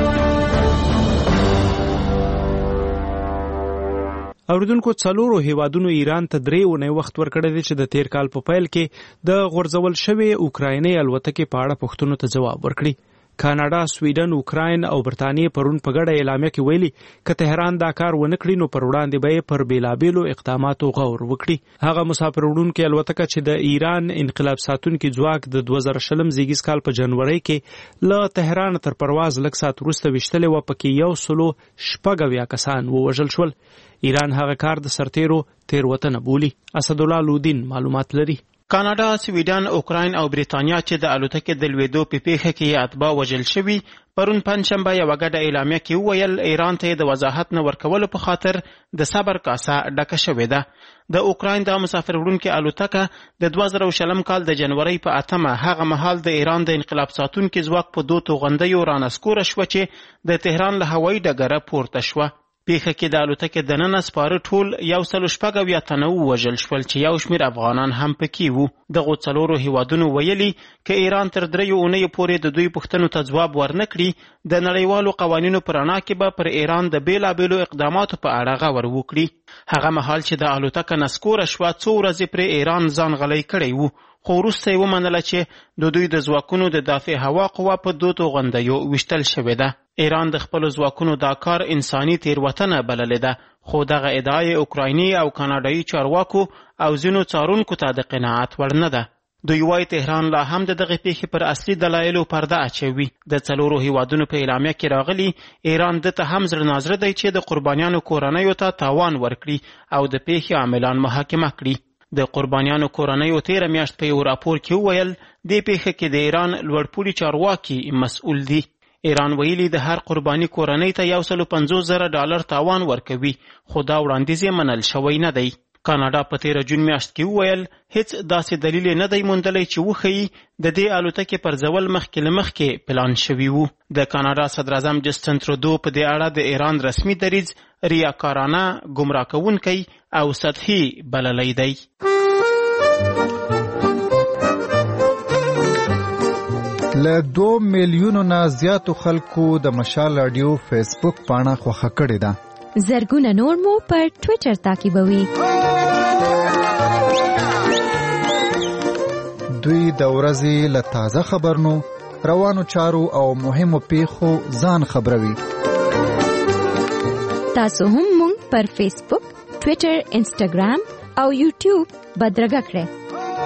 اوریدونکو څلورو هیوادونو ایران ته درې اونۍ وخت ورکړی دی چې د تیر کال په پیل کې د غورځول شوې اوکرایني الوتکې په اړه پوښتنو ته ځواب ورکړي. کاناډا، سویډن، اوکراین او برتانیې پرون په ګډه اعلامیه کې ویلي که تهران دا کار ونه کړي نو پر وړاندې به یې پر بېلابېلو اقداماتو غور وکړي. هغه مسافر وړونکې الوتکه چې د ایران انقلاب ساتونکي ځواک د دوه زره شلم زیږیز کال په جنوري کې له تهران تر پرواز لږ ساعت وروسته ویشتلې وه، پکې یو سلو شپږ اویا کسان ووژل شول. ایران هغه کار د سرتیرو تیروتنه بولي. اسدالله لودین معلومات لري.
کاناډا، سویډن، اوکراین او بریتانیا چې د الوتکې د لوېدو په پیښه کې اتباع وژل شوي پرون پنجشنبه یوه ګډه اعلامیه کې وویل ایران ته د وضاحت نه ورکولو په خاطر د صبر کاسه ډکه شوې ده. د اوکراین د مسافر وړونکې الوتکه د دوه زره شلم کال د جنورۍ په اتمه هغه مهال د ایران د انقلاب ساتونکي ځواک په دوه توغندیو رانسکوره شوه چې د تهران له هوایي ډګره پورته شوه. پیښه کې د الوتکې دننه سپاره ټول یو سل شپږ اویا تنه ووژل شول چې یو شمېر افغانان هم پکې وو. دغو څلورو هیوادونو ویلي که ایران تر دریو اونیو پورې د دوی پوښتنو ته ځواب ورنه کړي د نړیوالو قوانینو په رڼا کې به پر ایران د بېلابېلو اقداماتو په اړه غور وکړي. هغه مهال چې د الوتکه نسکوره شوه څو ورځې پرې ایران ځان غلی کړی وو، خو وروسته یې ومنله چې د دوی د ځواکونو د دافع هوا قوه په دوه توغندیو ویشتل شوې ده. ایران د خپلو ځواکونو دا کار انساني تیروتنه بللې ده، خو دغه ادعا یې اوکرایني او کاناډایي چارواکو او ځینو څارونکو ته د قناعت وړ نه ده. دوی وایي تهران لا هم د دغې پیښې پر اصلي دلایلو پرده اچوي. د څلورو هیوادونو په اعلامیه کې راغلي ایران ده ته هم زړه نازړه دی چې د قربانیانو کورنیو ته تاوان ورکړي او د پیښې عاملان محاکمه کړي. د قربانیانو کورنیو تیره میاشت په یو راپور کې وویل دې پیښه کې د ایران لوړپوړي چارواکي مسؤل دي. ایران ویلي د هر قرباني کورنۍ ته یو سلو پنځوس زره ډالر تاوان ورکوي، خو دا وړاندیز یې منل شوی نه دی. کاناډا په تیر جون میاشت کې وویل هیڅ داسې دلیل نه دی موندلی چې وښیي د دې الوتکې پرځول مخکې له مخکې پلان شوي وو. د کاناډا صدر اعظم جسټن ترودو په دې اړه د ایران رسمي دریځ ریاکارانه، ګمراه کوونکی او سطحي بللی دی.
له دوه میلیونو نه زیاتو خلکو د مشال رادیو فیسبوک پاڼه خوښه کړې ده.
زرګونه نور مو پر ټویټر تعقیبوي.
دوی د ورځې له تازه خبرونو، روانو چارو او مهمو پیښو ځان خبروي.
تاسو هم مونږ پر فیسبوک، ټویټر، انسټاګرام او یوټیوب بدرګه کړئ.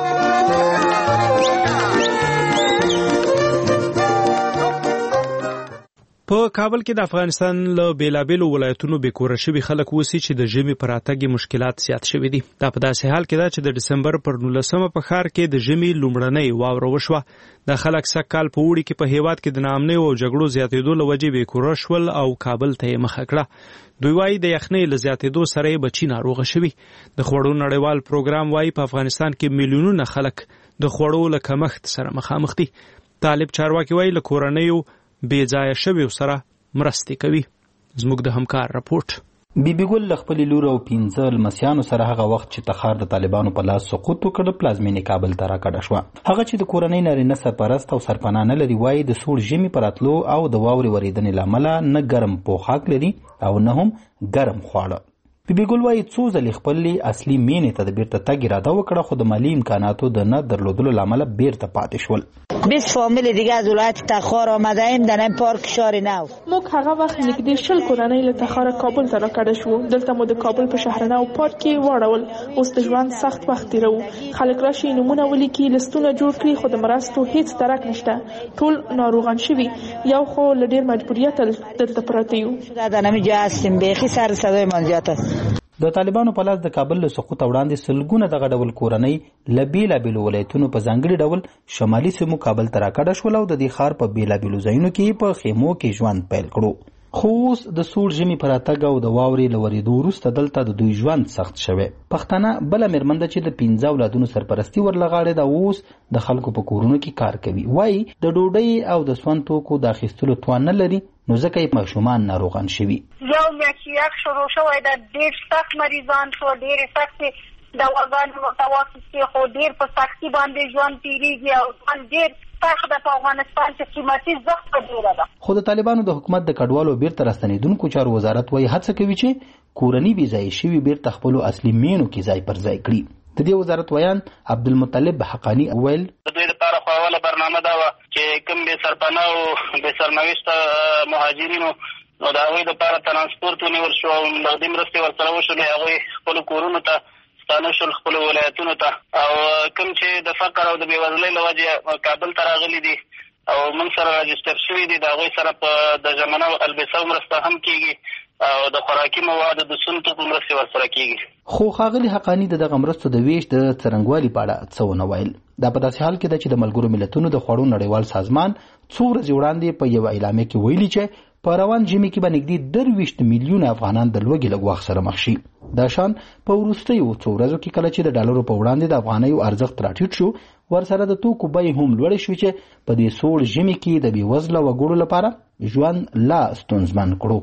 په کابل کې د افغانستان له بیلابیلو ولایتونو بیکوره شوي خلک اوسي چې د ژمي په راتګ مشکلات زیات شوي دي. دا په داسې حال کې ده چې د ډسمبر پر نولسمه په ښار کې د ژمي لومړنۍ واوره وشوه. د خلک سږ کال په اوړي کې په هیواد کې د ناامنۍ او جګړو زیاتېدو له وجې بیکوره شول او کابل ته یې مخه کړه. دوی وایي د یخنۍ له زیاتېدو سره یې بچي ناروغه شوي. د خوړو نړیوال پروګرام وایي په افغانستان کې میلیونونه خلک د خوړو له کمښت سره مخامخ دي. طالب چارواکي وایي له کورنیو بې ځایه شویو سره مرستې کوي. زموږ د همکار راپورټ.
بیبي ګل له خپلې لور او پنځه لمسیانو سره هغه وخت چې تخار د طالبانو په لاس سقوط وکړ پلازمینې کابل ته راکډه شوه. هغه چې د کورنۍ نارینه سرپرست او سرپناه نه لري وایي د سوړ ژمي په راتلو او د واورې ورېدنې له امله نه ګرم پوښاک لري او نه هم ګرم خواړه. بیبي ګل وایي څو ځلې خپلې اصلي مینې ته د بیرته تګ اراده وکړه خو د مالي امکاناتو د نه درلودلو له امله بیرته پاتې شول.
بیست فامیل دیگه از ولایت تخار آمده ایم در این پارک شار نو.
موږ هغه وخت نږدې شل کورنۍ له تخار کابل ته راکډه شو. دلته مو د کابل په شهرنو پارک کې واړول. اوس د ژوند سخت وخت تیرو. خلک راشي نمونه ولیکي، لستونه جوړ کړي خو د مرستو هیڅ درک نشته. ټول ناروغان شوي. یو خو له ډېر مجبوریت دلته پراته یو.
دا نامي جا هستیم بیخي سر صدای من زیات است.
د طالبانو په لاس د کابل له سقوط وړاندې سلګونه دغه ډول کورنۍ له بیلابیلو ولایتونو په ځانګړي ډول شمالي سیمو کابل ته راکډه شول او د دې ښار په بیلابیلو ځایونو کې په خیمو کې ژوند پیل کړو. خو اوس د سوړ ژمي په راتګ او د واورې له ورېدو وروسته دلته د دوی ژوند سخت شوی. پښتانه بله مېرمن ده چې د پنځه اولادونو سرپرستي ورلغاړې ده، اوس د خلکو په کورونو کې کار کوي. وایي د ډوډۍ او د سون توکو د اخیستلو توان نه لري نو ځکه یې ماشومان ناروغان شوي.
یو میاشت چې یخ شروع شوی ده ډېر سخت مریضان شو، ډېرې سختې دواګانې ورته واخیستې خو ډېر په سختي باندې ژوند تېرېږي او ژوند ډېر سخت ده په افغانستان کې. قیمتي زخم ډېره ده.
خو د طالبانو د حکومت د کډوالو بیرته راستنېدونکو چارو وزارت وایي هڅه کوي چې کورني بې ځایه شوي بیرته خپلو اصلي مینو کې ځای پر ځای کړي. د دې وزارت ویان عبدالمطلب حقانی ویل
د دوی لپاره خو اوله برنامه دا وه چې کوم بې سرپناه او بې سرنوشته مهاجرینو نو د هغوی لپاره ترانسپورت ونیول شو او نغدي مرستې ورسره وشولې. هغوی خپلو کورونو ته ستانه شول، خپلو ولایتونو ته. او کوم چې د فقر او د بېوزلۍ له وجې کابل ته راغلي دي او موږ سره راجسټر شوي دي د هغوی سره په د ژمنه البسو مرسته هم کېږي او د خوراکي موادو د سون توکو مرستې ورسره کېږي.
خو ښاغلي حقاني د دغه مرستو د ویش د څرنګوالي په اړه څه ونه ویل. دا په داسې حال کې ده چې د ملګرو ملتونو د خوړو نړیوال سازمان څو ورځې وړاندې په یوه اعلامیه کې ویلي چې په روان ژمي کې به نږدې درویشت میلیونه افغانان د لوږې له ګواښ سره مخ شي. دا شان په وروستیو څو ورځو کې کله چې د ډالرو په وړاندې د افغانیو ارزښت راټیټ شو ورسره د توکو بیې هم لوړې شوې چې په دې سوړ ژمي کې د بېوزله وګړو لپاره ژوند لا ستونزمن کړو.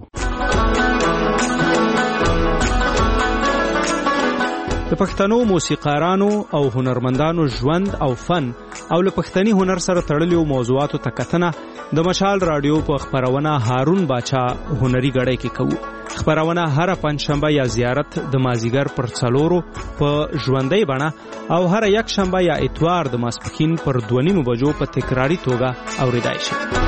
د پښتنو موسیقارانو او هنرمندانو ژوند او فن او له پښتني هنر سره تړلو موضوعاتو ته کتنه د مشال رادیو په خبرونه هارون باچا هنري غړی کې کوو. خبرونه هر پنځشنبه یا زیارت د مازیګر پر څلورو په ژوندۍ بڼه او هر یک شنبه یا اتوار د ماسپښین پر دوه نیمو بجو په تکراری توګه اوریدای شي.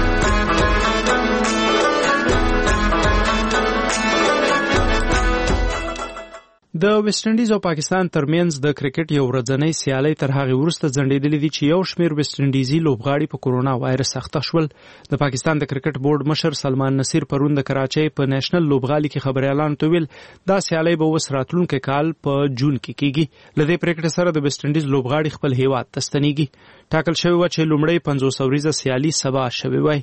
د ویسټ انډیز او پاکستان ترمنځ د کرکټ یو ورځنۍ سیالۍ تر هغې وروسته ځنډېدلې دي چې یو شمېر ویسټ انډیزي لوبغاړي په کورونا وایرس اخته شول. د پاکستان د کرکټ بورډ مشر سلمان نصیر پرون د کراچۍ په نېشنل لوبغالي کې خبريالانو ته ویل دا سیالۍ به اوس راتلونکي کال په جون کې کیږي. له دې پریکړې سره د ویسټ انډیز لوبغاړي خپل هیواد ته ستنېږي. ټاکل شوی و چې لومړی پنځوس اوریزه سیالي سبا شوې وای.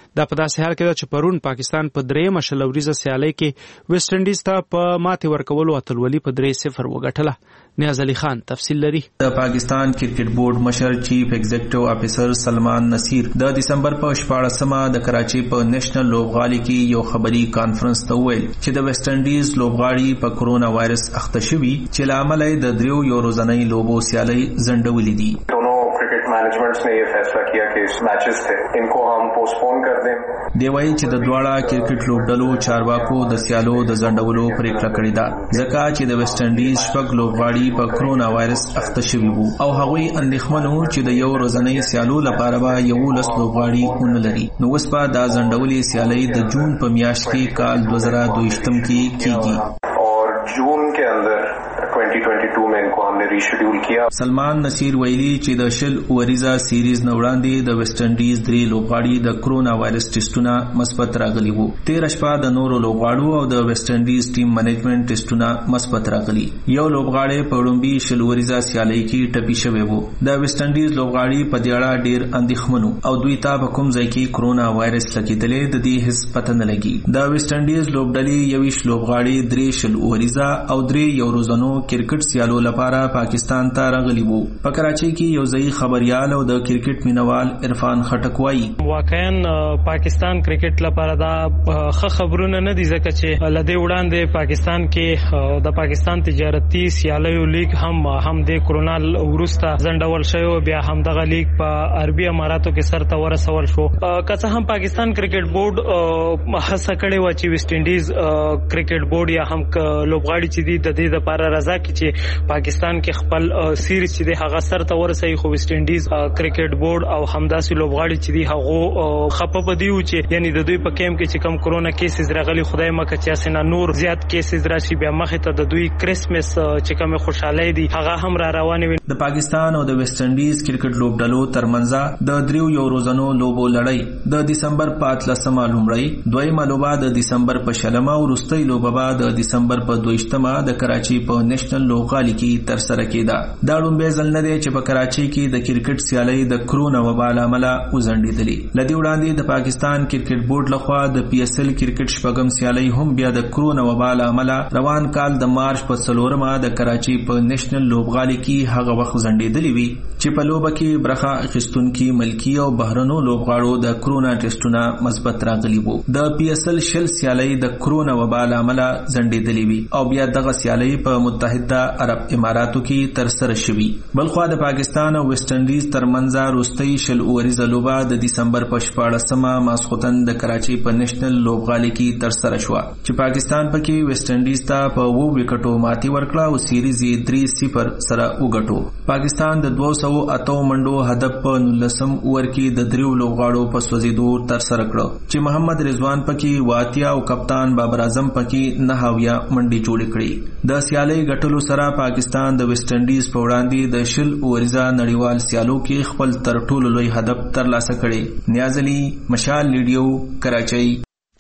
دا په داسې حال کې ده چې پرون پاکستان په درېیمه شل اوریزه سیالۍ کې ویسټ انډیز ته په ماتې ورکولو اتلولي په درې صفر وګټله. نیاز علي خان تفصیل لري.
د پاکستان کرکټ بورډ مشر چیف ایگزیکټیو افیسر سلمان نصیر د دسمبر په شپاړسمه د کراچۍ په نېشنل لوبغالي کې یو خبري کانفرنس ته وویل چې د ویسټ انډیز لوبغاړي په کورونا وایرس اخته شوي چې له امله د دریو یو ورځنۍ لوبو سیالۍ ځنډولې دي.
Management ने ये फैसला किया कि इस मैचेस थे इनको हम पोस्टपोन कर दें.
دی وایي چې د دواړه کرکټ لوبډلو چارواکو د سیالو د ځنډولو پریکړه کړې ده ځکه چې د ویسټ انډیز شپږ لوبغاړي په کرونا وایرس اخته شوي وو او هغوی اندېښمن وو چې د یو ورځنۍ سیالو لپاره به یولس لوبغاړي ونه لري. نو اوس به دا ځنډولې سیالۍ د جون په میاشت کې کال دوه زره دویشتم کې کیږي
और जून के अंदर ट्वेंटी ट्वेंटी टू में इनको हमने रीशेड्यूल किया.
سلمان نصیر ویلي چې د شل اوریزه سیریز نه وړاندې د ویسټ انډیز درې لوبغاړي د کرونا وایرس ټیسټونه مثبت راغلي وو. تیر شپه د نورو لوبغاړو او د ویسټ انډیز ټیم منیجمنت ټیسټونه مثبت راغلي. یو لوبغاړی په وړومبي شل اوریزه سیالۍ کې ټپي شوی وو. د ویسټ انډیز لوبغاړي په دې اړه ډېر اندېښمن او دوی ته په کوم ځای کې کرونا وایرس لګېدلې د دې هیڅ پته نه لګي. د ویسټ انډیز لوبډلې یویش لوبغاړي درې شل اوریزه او درې یو ورځنو کرکټ سیالو لپاره پاکستان ته راغلي وو. په کراچۍ کې یو ځای خبريال او د کرکټ مینوال عرفان خټک وایي
واقعا پاکستان کرکټ لپاره دا ښه خبرونه نه دي ځکه چې لدې وړاندې پاکستان کې د پاکستان تجارتي سیالیو لیگ هم هم د کرونا وروسته ځنډول شوی بیا هم دغه لیگ په عربي اماراتو کې سرته ورسول شو. که څه هم پاکستان کرکټ بورډ هڅه کړې و چې ویسټ انډیز کرکټ بورډ یا هم لوبغاړي چې دي د دې لپاره رضا کړي چې پاکستان کې خپل سیریز چې دی هغه سرته ورسوي خو ویسټ انډیز کرکټ بورډ او همداسې لوبغاړي چې دی هغه خپه پدې و چې یعنی د دوی په کیم کې چې کم کرونا کیسز راغلي خدای مکه چې اسنه نور زیات کیسز راشي بیا مخه ته د دوی کرسمس چې کوم خوشاله دي هغه هم را روانه وي.
د پاکستان او د ویسټ انډیز کرکټ لوبډلو ترمنځ د دریو یو ورځنو لوبو لړۍ د دسمبر په اتلسمه لومړی دویمه لوبه د دسمبر په شلمه او وروستۍ لوبه د دسمبر په دویشتمه د کراچۍ په نېشنل لوبغالي کې تر سره کېده. دا لومبه ځل نه دی چې په کراچۍ کې د کرکټ سیالۍ د کرونا وبا له امله وځنډېدلې. لدې وړاندې د پاکستان کرکټ بورډ لخوا د پی ایس ایل کرکټ شپږم سیالۍ هم بیا د کرونا وبا له امله روان کال د مارچ په څلورمه د کراچۍ په نېشنل لوبغالي کې هغه وخت ځنډېدلې وي چې په لوبه کې برخه اخیستونکي ملکي او بهرنو لوبغاړو د کرونا ټیسټونه مثبت راغلي وو. د پی ایس ایل شل سیالۍ د کرونا وبا له امله ځنډېدلې وي او بیا دغه سیالۍ په متحده عرب اماراتو کې تر سره شوي. بلخوا د پاکستان او ویسټ انډیز ترمنځ وروستۍ شل اوریزه لوبه د دسمبر په شپاړسمه ماسخوتن د کراچۍ په نېشنل لوبغالي کې تر سره شوه چې پاکستان پکې ویسټ انډیز ته په اوو وکټو ماتې ورکړه او سیریز یې درې صفر سره وګټو. پاکستان د دوه سوه اتو منډو هدف په نولسم اوور کې د دریو لوبغاړو په سوځېدو تر سره کړ چې محمد رضوان پکې واتیا او کپتان بابر اعظم پکې نهه اویا منډې جوړې کړې. د سیالۍ ګټلو سره پاکستان د ویسټ انډیز په وړاندې د شل اوریزه نړیوال سیالو کې خپل تر ټولو لوی هدف ترلاسه کړی. نیاز علي مشال لیډیو کراچۍ.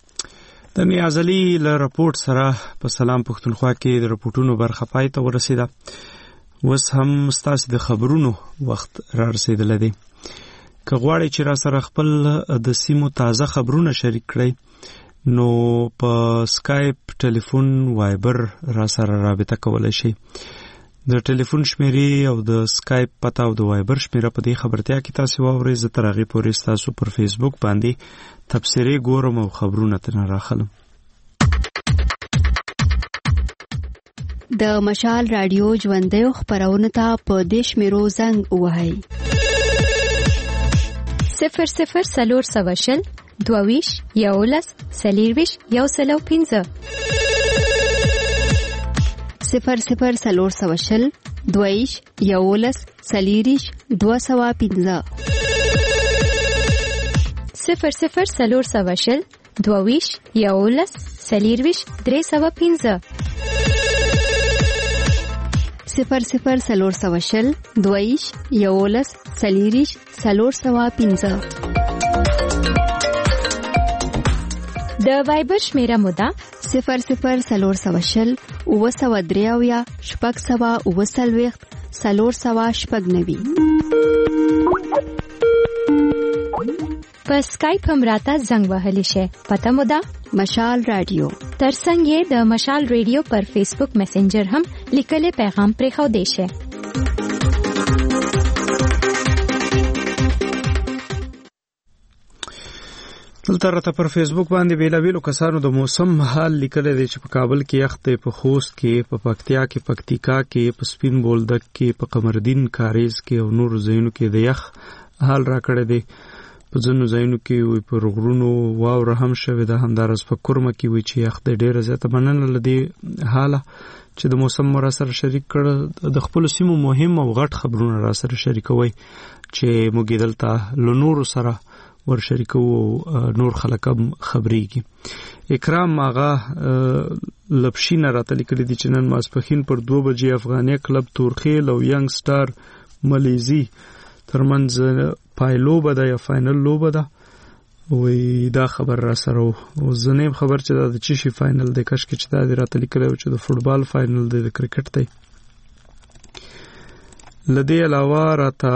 د نیاز علي له رپورټ سره په سلام پښتونخوا کې د رپورټونو برخه پای ته ورسیده. اوس هم ستاسو د خبرونو وخت را رسیدلی دی. که غواړئ چې را سره خپل د سیمو تازه خبرونه شریک کړئ نو په سکایپ ټلیفون وایبر را سره رابطه کولی شئ. د ټلیفون شمیرې او د سکایپ پته او د وایبر شمیره په دې خبرتیا کې تاسو واورئ. زه تر هغې پورې ستاسو پر فیسبوک باندې تبصرې ګورم او خبرونه ترنه راخلم.
د مشال رادیو ژوندیو خپرونو ته په دې شمیرو زنګ ووهئ:
صفر صفر څلور سوه شل دوه ویشت یولس څلېرویشت یو سل او پنځه
صفر صفر څلور سوه شل دوه ویشت یولس څلېرویشت دوه سوه پنځه
صفر صفر څلور سوه شل دوه ویشت یولس څلېرویشت درې سوه پنځه
صفر صفر څلور سوه شل دوه ویشت یولس څلېرویشت څلور سوه پنځه.
د وایبر شمیره مو ده
صفر صفر څلور سوه شل اووه سوه درې اویا شپږ سوه اووه څلوېښت څلور سوه شپږ نوي.
په اسکایپ هم راته زنګ وهلی شي. پته مو ده
مشال رادیو.
ترڅنګ یې د مشال رادیو پر فیسبوک میسنجر هم لیکلي پیغام پرېښودی شي.
دلته راته پر فیسبوک باندې بیلابیلو کسانو د موسم حال لیکلی دی چې په کابل کې یخ دی، په خوست کې، په پکتیا کې، پکتیکا کې، په سپین بولدک کې، په قمردین کاریز کې او نور ځایونو کې د یخ حال را کړی دی. په ځینو ځایونو کې وي په غرونو واوره هم شوې ده. همداراز په کورمه کې وي چې یخ دی. ډېره زیاته مننه له دې حاله چې د موسم را سره شریک کړه. د خپلو سیمو مهم او غټ خبرونه را سره شریکوئ چې موږ یې دلته له نورو سره ور شریکو نور خلک هم خبرېږي. اکرام آغا لپشینه راته لیکلي دي چې نن ماسپښین پر دوه بجې افغاني کلب تورخیل او ینګ سټار ملیزي ترمنځ پایلوبه ده یا فاینل لوبه ده. وی دا خبر را سره و زنیم خبر چې دا د چی شي فاینل دی. کشکې چې دا دی راته لیکلی و چې د فوټبال فاینل دی، د کرکټ دی. له دې علاوه راته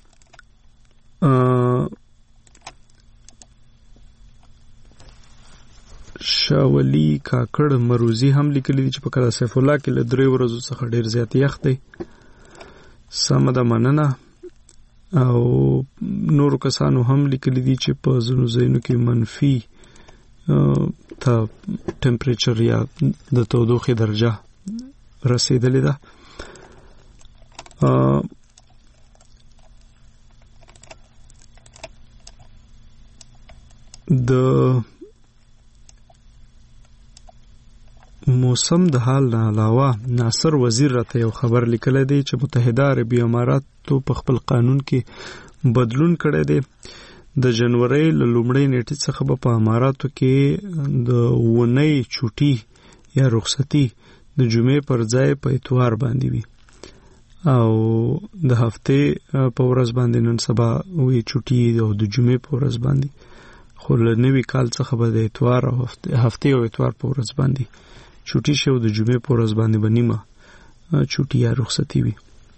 شاولی کاکړ مروزی هم لیکلی دي چې په کلا سیف الله کې له درې ورځو څخه ډیر زیات یخ دی. سمه ده، مننه. او نورو کسانو هم لیکلی دي چې په ځینو ځایونو کې منفي ته ټمپریچر یا د تودوخې درجه رسیدلې ده. د موسم د حال نه علاوه ناصر وزیر راته یو خبر لیکلی دی چې متحده عربي اماراتو په خپل قانون کې بدلون کړی دی. د جنورۍ له لومړۍ نیټې څخه به په اماراتو کې د اونۍ چوټي یا رخصتي د جمعې پر ځای په اتوار باندې وي او د هفتې په ورځ باندې نن سبا وي چوټي او د جمعې په ورځ باندې، خو له نوي کال څخه به د اتوار او هفتې او اتوار په ورځ باندې چوټي شي او د جمعې په ورځ باندې به نیمه چوټي یا رخصتي وي.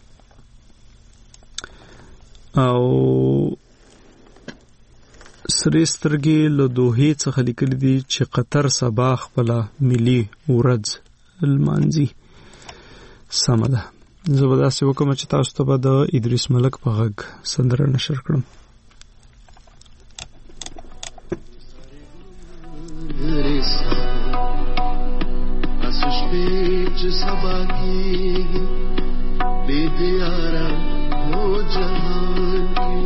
او سرې سترګې له دوحې څخه لیکلي دي چې قطر سبا خپله ملي ورځ لمانځي. سمه ده، زه به داسې وکړم چې تاسو ته به د ادریس ملک په غږ سندره نشر کړم.
सबा की बेदियारा हो जहान की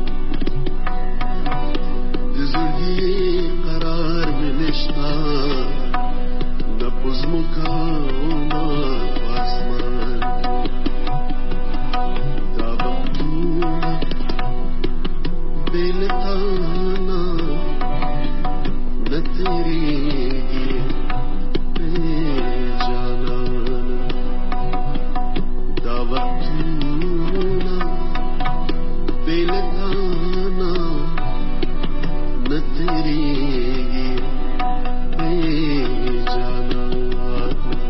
जिंदगी करार में निश्ता न पुज़मुकामा आसमान दावतूना बेलताना न तेरी तेरी बेजाना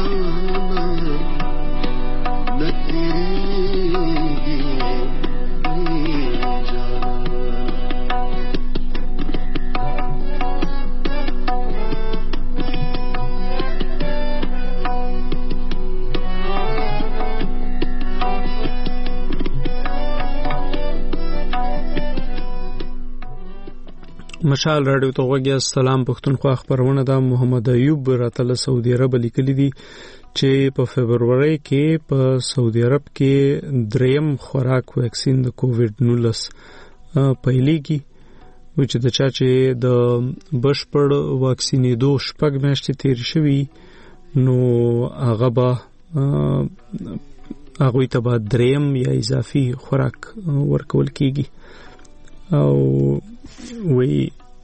مشال رادیو ته وګیا. سلام پښتونخوا خبرونه ده. محمد ایوب راتله سعودي عرب لیکلي دي چې په فبرवरी کې په سعودي عرب کې دریم خوراک ویکسین د کووډ نولس پیلېږي چې د چا چې د بشپړ واکسینېدو شپږ میاشتې تیر شوي نو هغه به هغوی ته به دریم یا اضافي خوراک ورکول کېږي او وی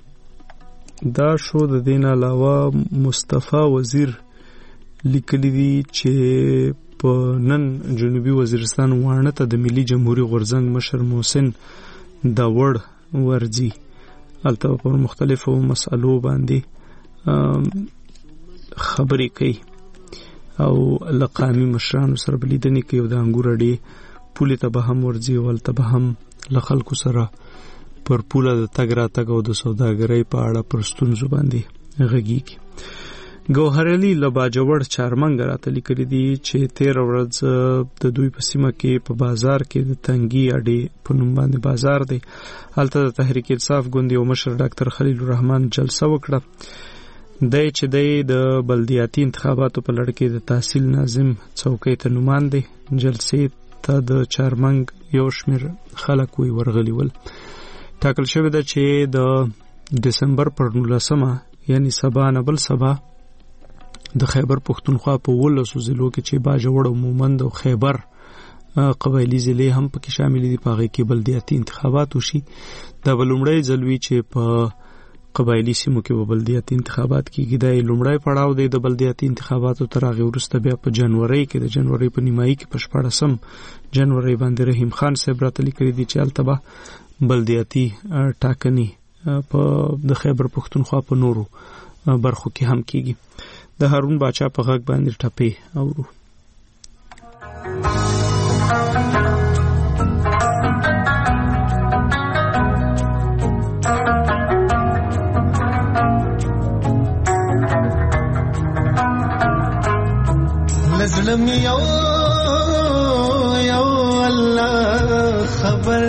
دا شو. د دین علاوه مصطفی وزیر لیکلی دی چې په نن جنوبي وزیرستان وانه ته د ملي جمهوریت غورځنګ مشر محسن داوړ ورځي. البته په مختلفو مسالو باندې خبرې کوي او لقامي مشرانو سره بلیدنې کوي او د انګور اډې پولې ته به هم ورځي او هلته به هم له خلکو سره پر پوله د تګ راتګ او د سوداګرۍ په اړه پر ستونزو باندې غږیږي. ګوهر علي له باجوړ چارمنګ راته لیکلي دي چې تېره ورځ د دوی په سیمه کې په بازار کې د تنګي اډې په نوم باندې بازار دی، هلته د تحریک انصاف ګوند یو مشر ډاکټر خلیل الرحمن جلسه وکړه. دی چې دی د بلدیاتي انتخاباتو په لړ کې د تحصیل ناظم څوکۍ ته نومان دی. جلسې ته د چارمنګ یو شمېر خلک وی ورغلي ول. ټاکل شوی ده چې د دسمبر پر نولسمه یعنی سبا نه بل سبا د خیبر پښتونخوا په ولسو ضلعو کې چې باجوړ او مومند او خیبر قبایلي ضلعې هم پکې شامل دي، په هغې کې بلدیاتي انتخابات وشي. دا به لومړی ځل وي چې په قبایلي سیمو کې به بلدیاتي انتخابات کېږي. دا یې لومړی پړاو دی د بلدیاتي انتخاباتو. تر هغې وروسته بیا په جنورۍ کې د جنورۍ په نیمایي کې په شپاړسم جنورۍ باندې رحیم خان صاحب راته لیکلي دي چې هلته به بلدیاتي ټاکنې په د خیبر پښتونخوا په نورو برخو کې هم کېږي. د هارون باچا په غږ باندې ټپې اورو.
لزلم یو یو الله خبر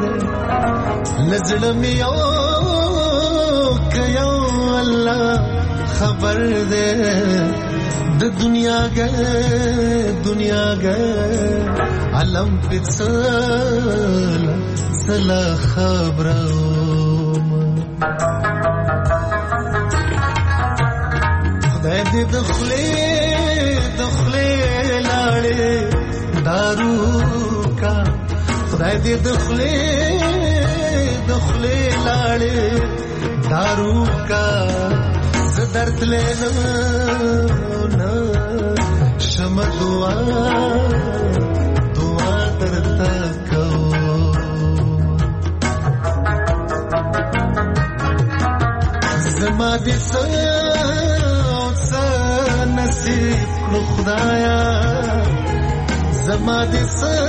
لزلم یو که یو الله خبر دے د دنیا گئے دنیا گئے علم پتسل سلا خبرم خدای دې دخلې دخلې لاړې دارو کا خدای دې دخلې دخلې لاړې دارو کا زدرت لینا نا شم دعا دعا درتا کو زما دې سا نصیب کړو خدایا زما دې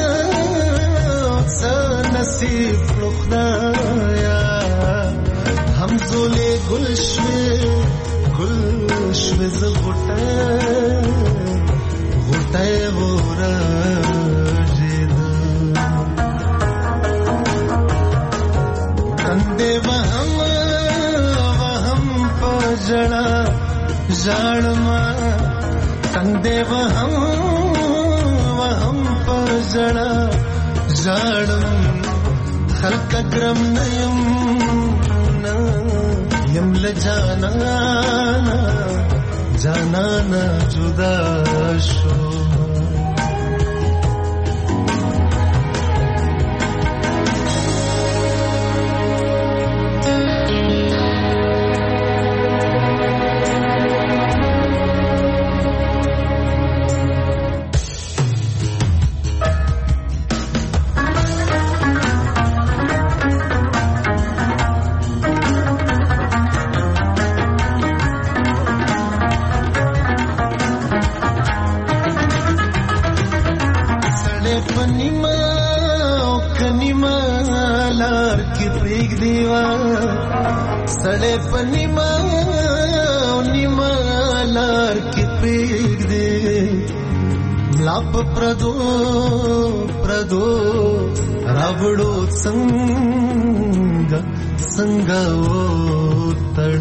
سا نصیب کړو خدایا همزولې گلشوي گلشوي ز غټه غټه ورجید کندې وهم وهم پجړه ژړما کندې وهم وهم پجړه ژړم خلق کرم نیم یم لجانانا جانانا جدا شو پنیما او کنیما لار کې پریګ دیوا سړې پنیما او نیما لار کې پریګ دی لاپ پردو پردو راوړو څنګه څنګه و تړ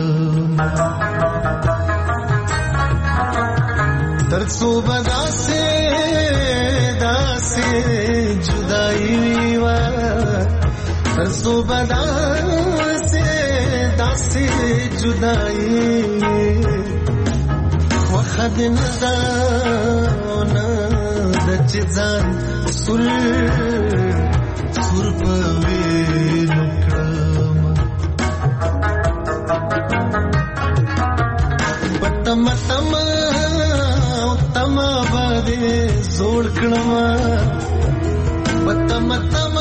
ترڅو بدا سے داسې جدائی وا ترڅو بدا سے داسې جدائی وخت ندا نه د چزان سر سر پوي نکړم پتم تم تم باندې زوړ کړم پتم تم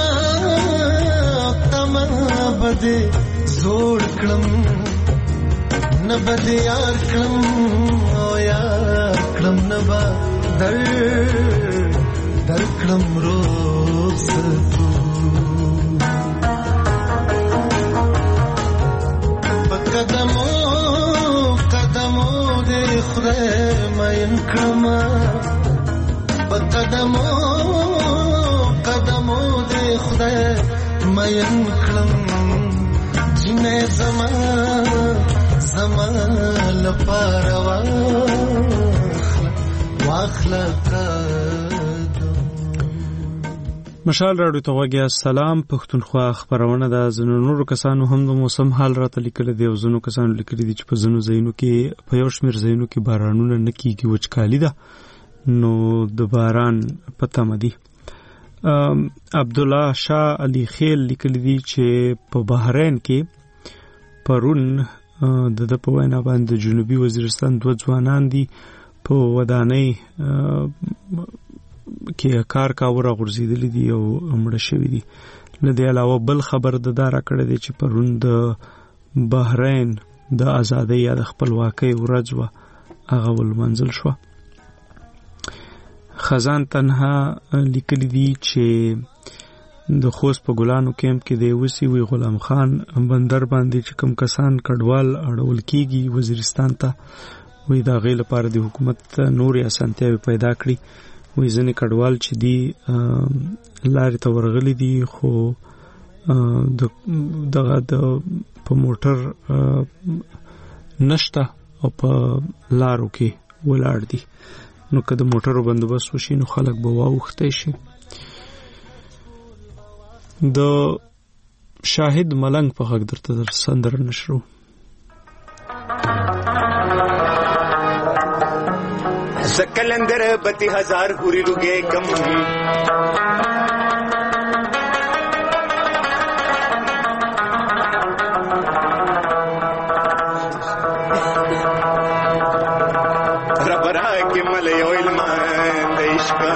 تم باندې زوړ کړم نه بده یار کړم او یار کړم نه با در در کړم روز تو قدمو قدمو دې خدای مې کړم قدمو قدمو دې خدای مې کړم جنې زما زما لپاره واخله
مشال راډیو ته وګیا سلام پښتونخوا خبرونه د زنو نورو کسانو هم د موسم حال راته لیکل دی او زنو کسانو لیکل دي چې په زنو زینو کې په یو شمیر زینو کې بارانونه نه کیږي وچکالي ده نو د باران پته مدي عبد الله شاه علي خیل لیکل دي چې په بحرین کې پرون د د په وینا باندې جنوبي وزیرستان دوه ځوانان دي په ودانۍ کې کار کاوره غورځېدلې دي او مړه شوي دي له دې علاوه بل خبر د دارا کړی دی چې پرون د بحرین د ازادۍ یا د خپلواکۍ ورځ وه هغه ولمانځل شوه خزان تنها لیکلی دي چې د خوست په ګلانو کیمپ کې د وسی وی غلام خان بندر باندې چې کم کسان کډوال اړول کیږي وزیرستان ته وی دا غي لپاره د حکومت نوري اسانتیاوي پیدا کړي وی ځنې کډوال چې دی لارې ته ورغلي دي خو دغه د په موټر نشته او په لارو کې ولاړ دي نو که د موټرو بندوبست وشي نو خلک به واوښتی شي د شاهد ملنګ په غږ درته در سندره نشرو
سکلندر بتی ہزار پوری لگے کم ربرا کے ملیو علمان دیشکا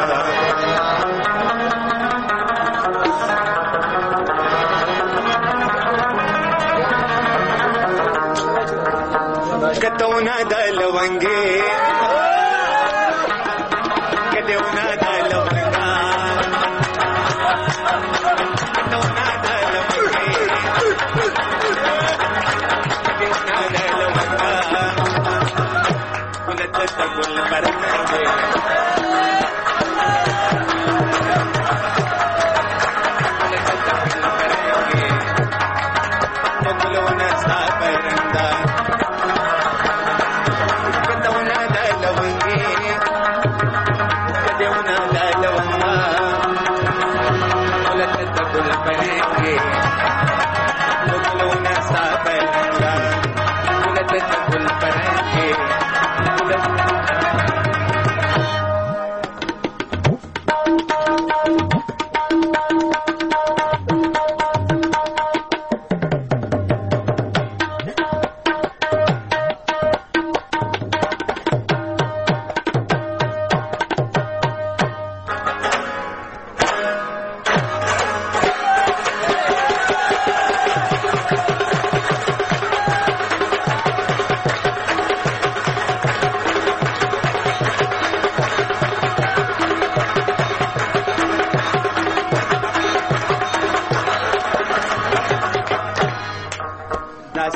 کتونا دلونگے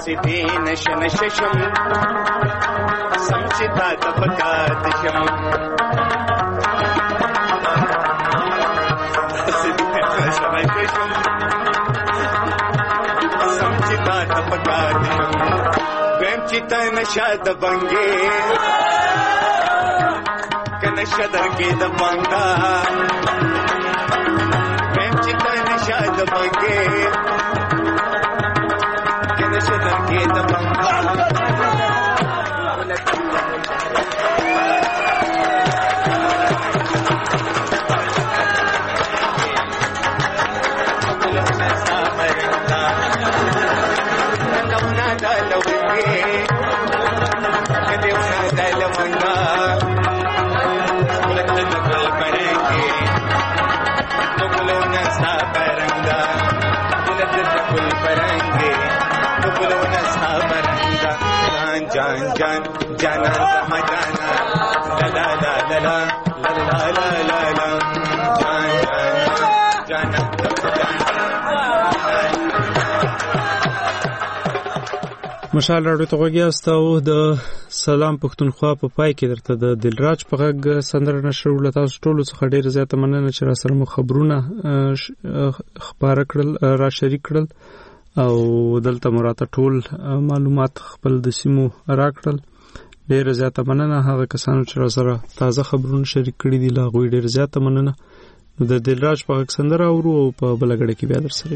داسې دې نشه نشه شم سم چې تا ته په کاته شم داسې دې نشه نشه شم سم چې تا ته په کاته شم دویم چې ته نشه د بنګې که نشه درکې د بنګا دویم چې ته نشه د بنګې که نشه درکې د بنګا جان جان جانا زما جانا لا لا لا لا لا لا لا لا لا جان جان جانا
مشال راډیو ته غوږیاست او د سلام پښتونخوا په پای کې درته د دلراج په غږ سندره نشر ول تاسو ټولو څخه ډیره زیاته مننه چې را سره مو خبرونه خبره کړل را شریک کړل او دلته مراته ټول معلومات خپل د سیمو راکړل ډیره زیاته مننه هغه کسانو چې را سره تازه خبرونه شریک کړي دي لا غوي ډیره زیاته مننه د دلراج په غږ سندره اورو او په بلګړه کې بیا در سره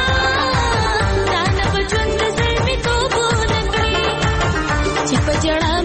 जड़ा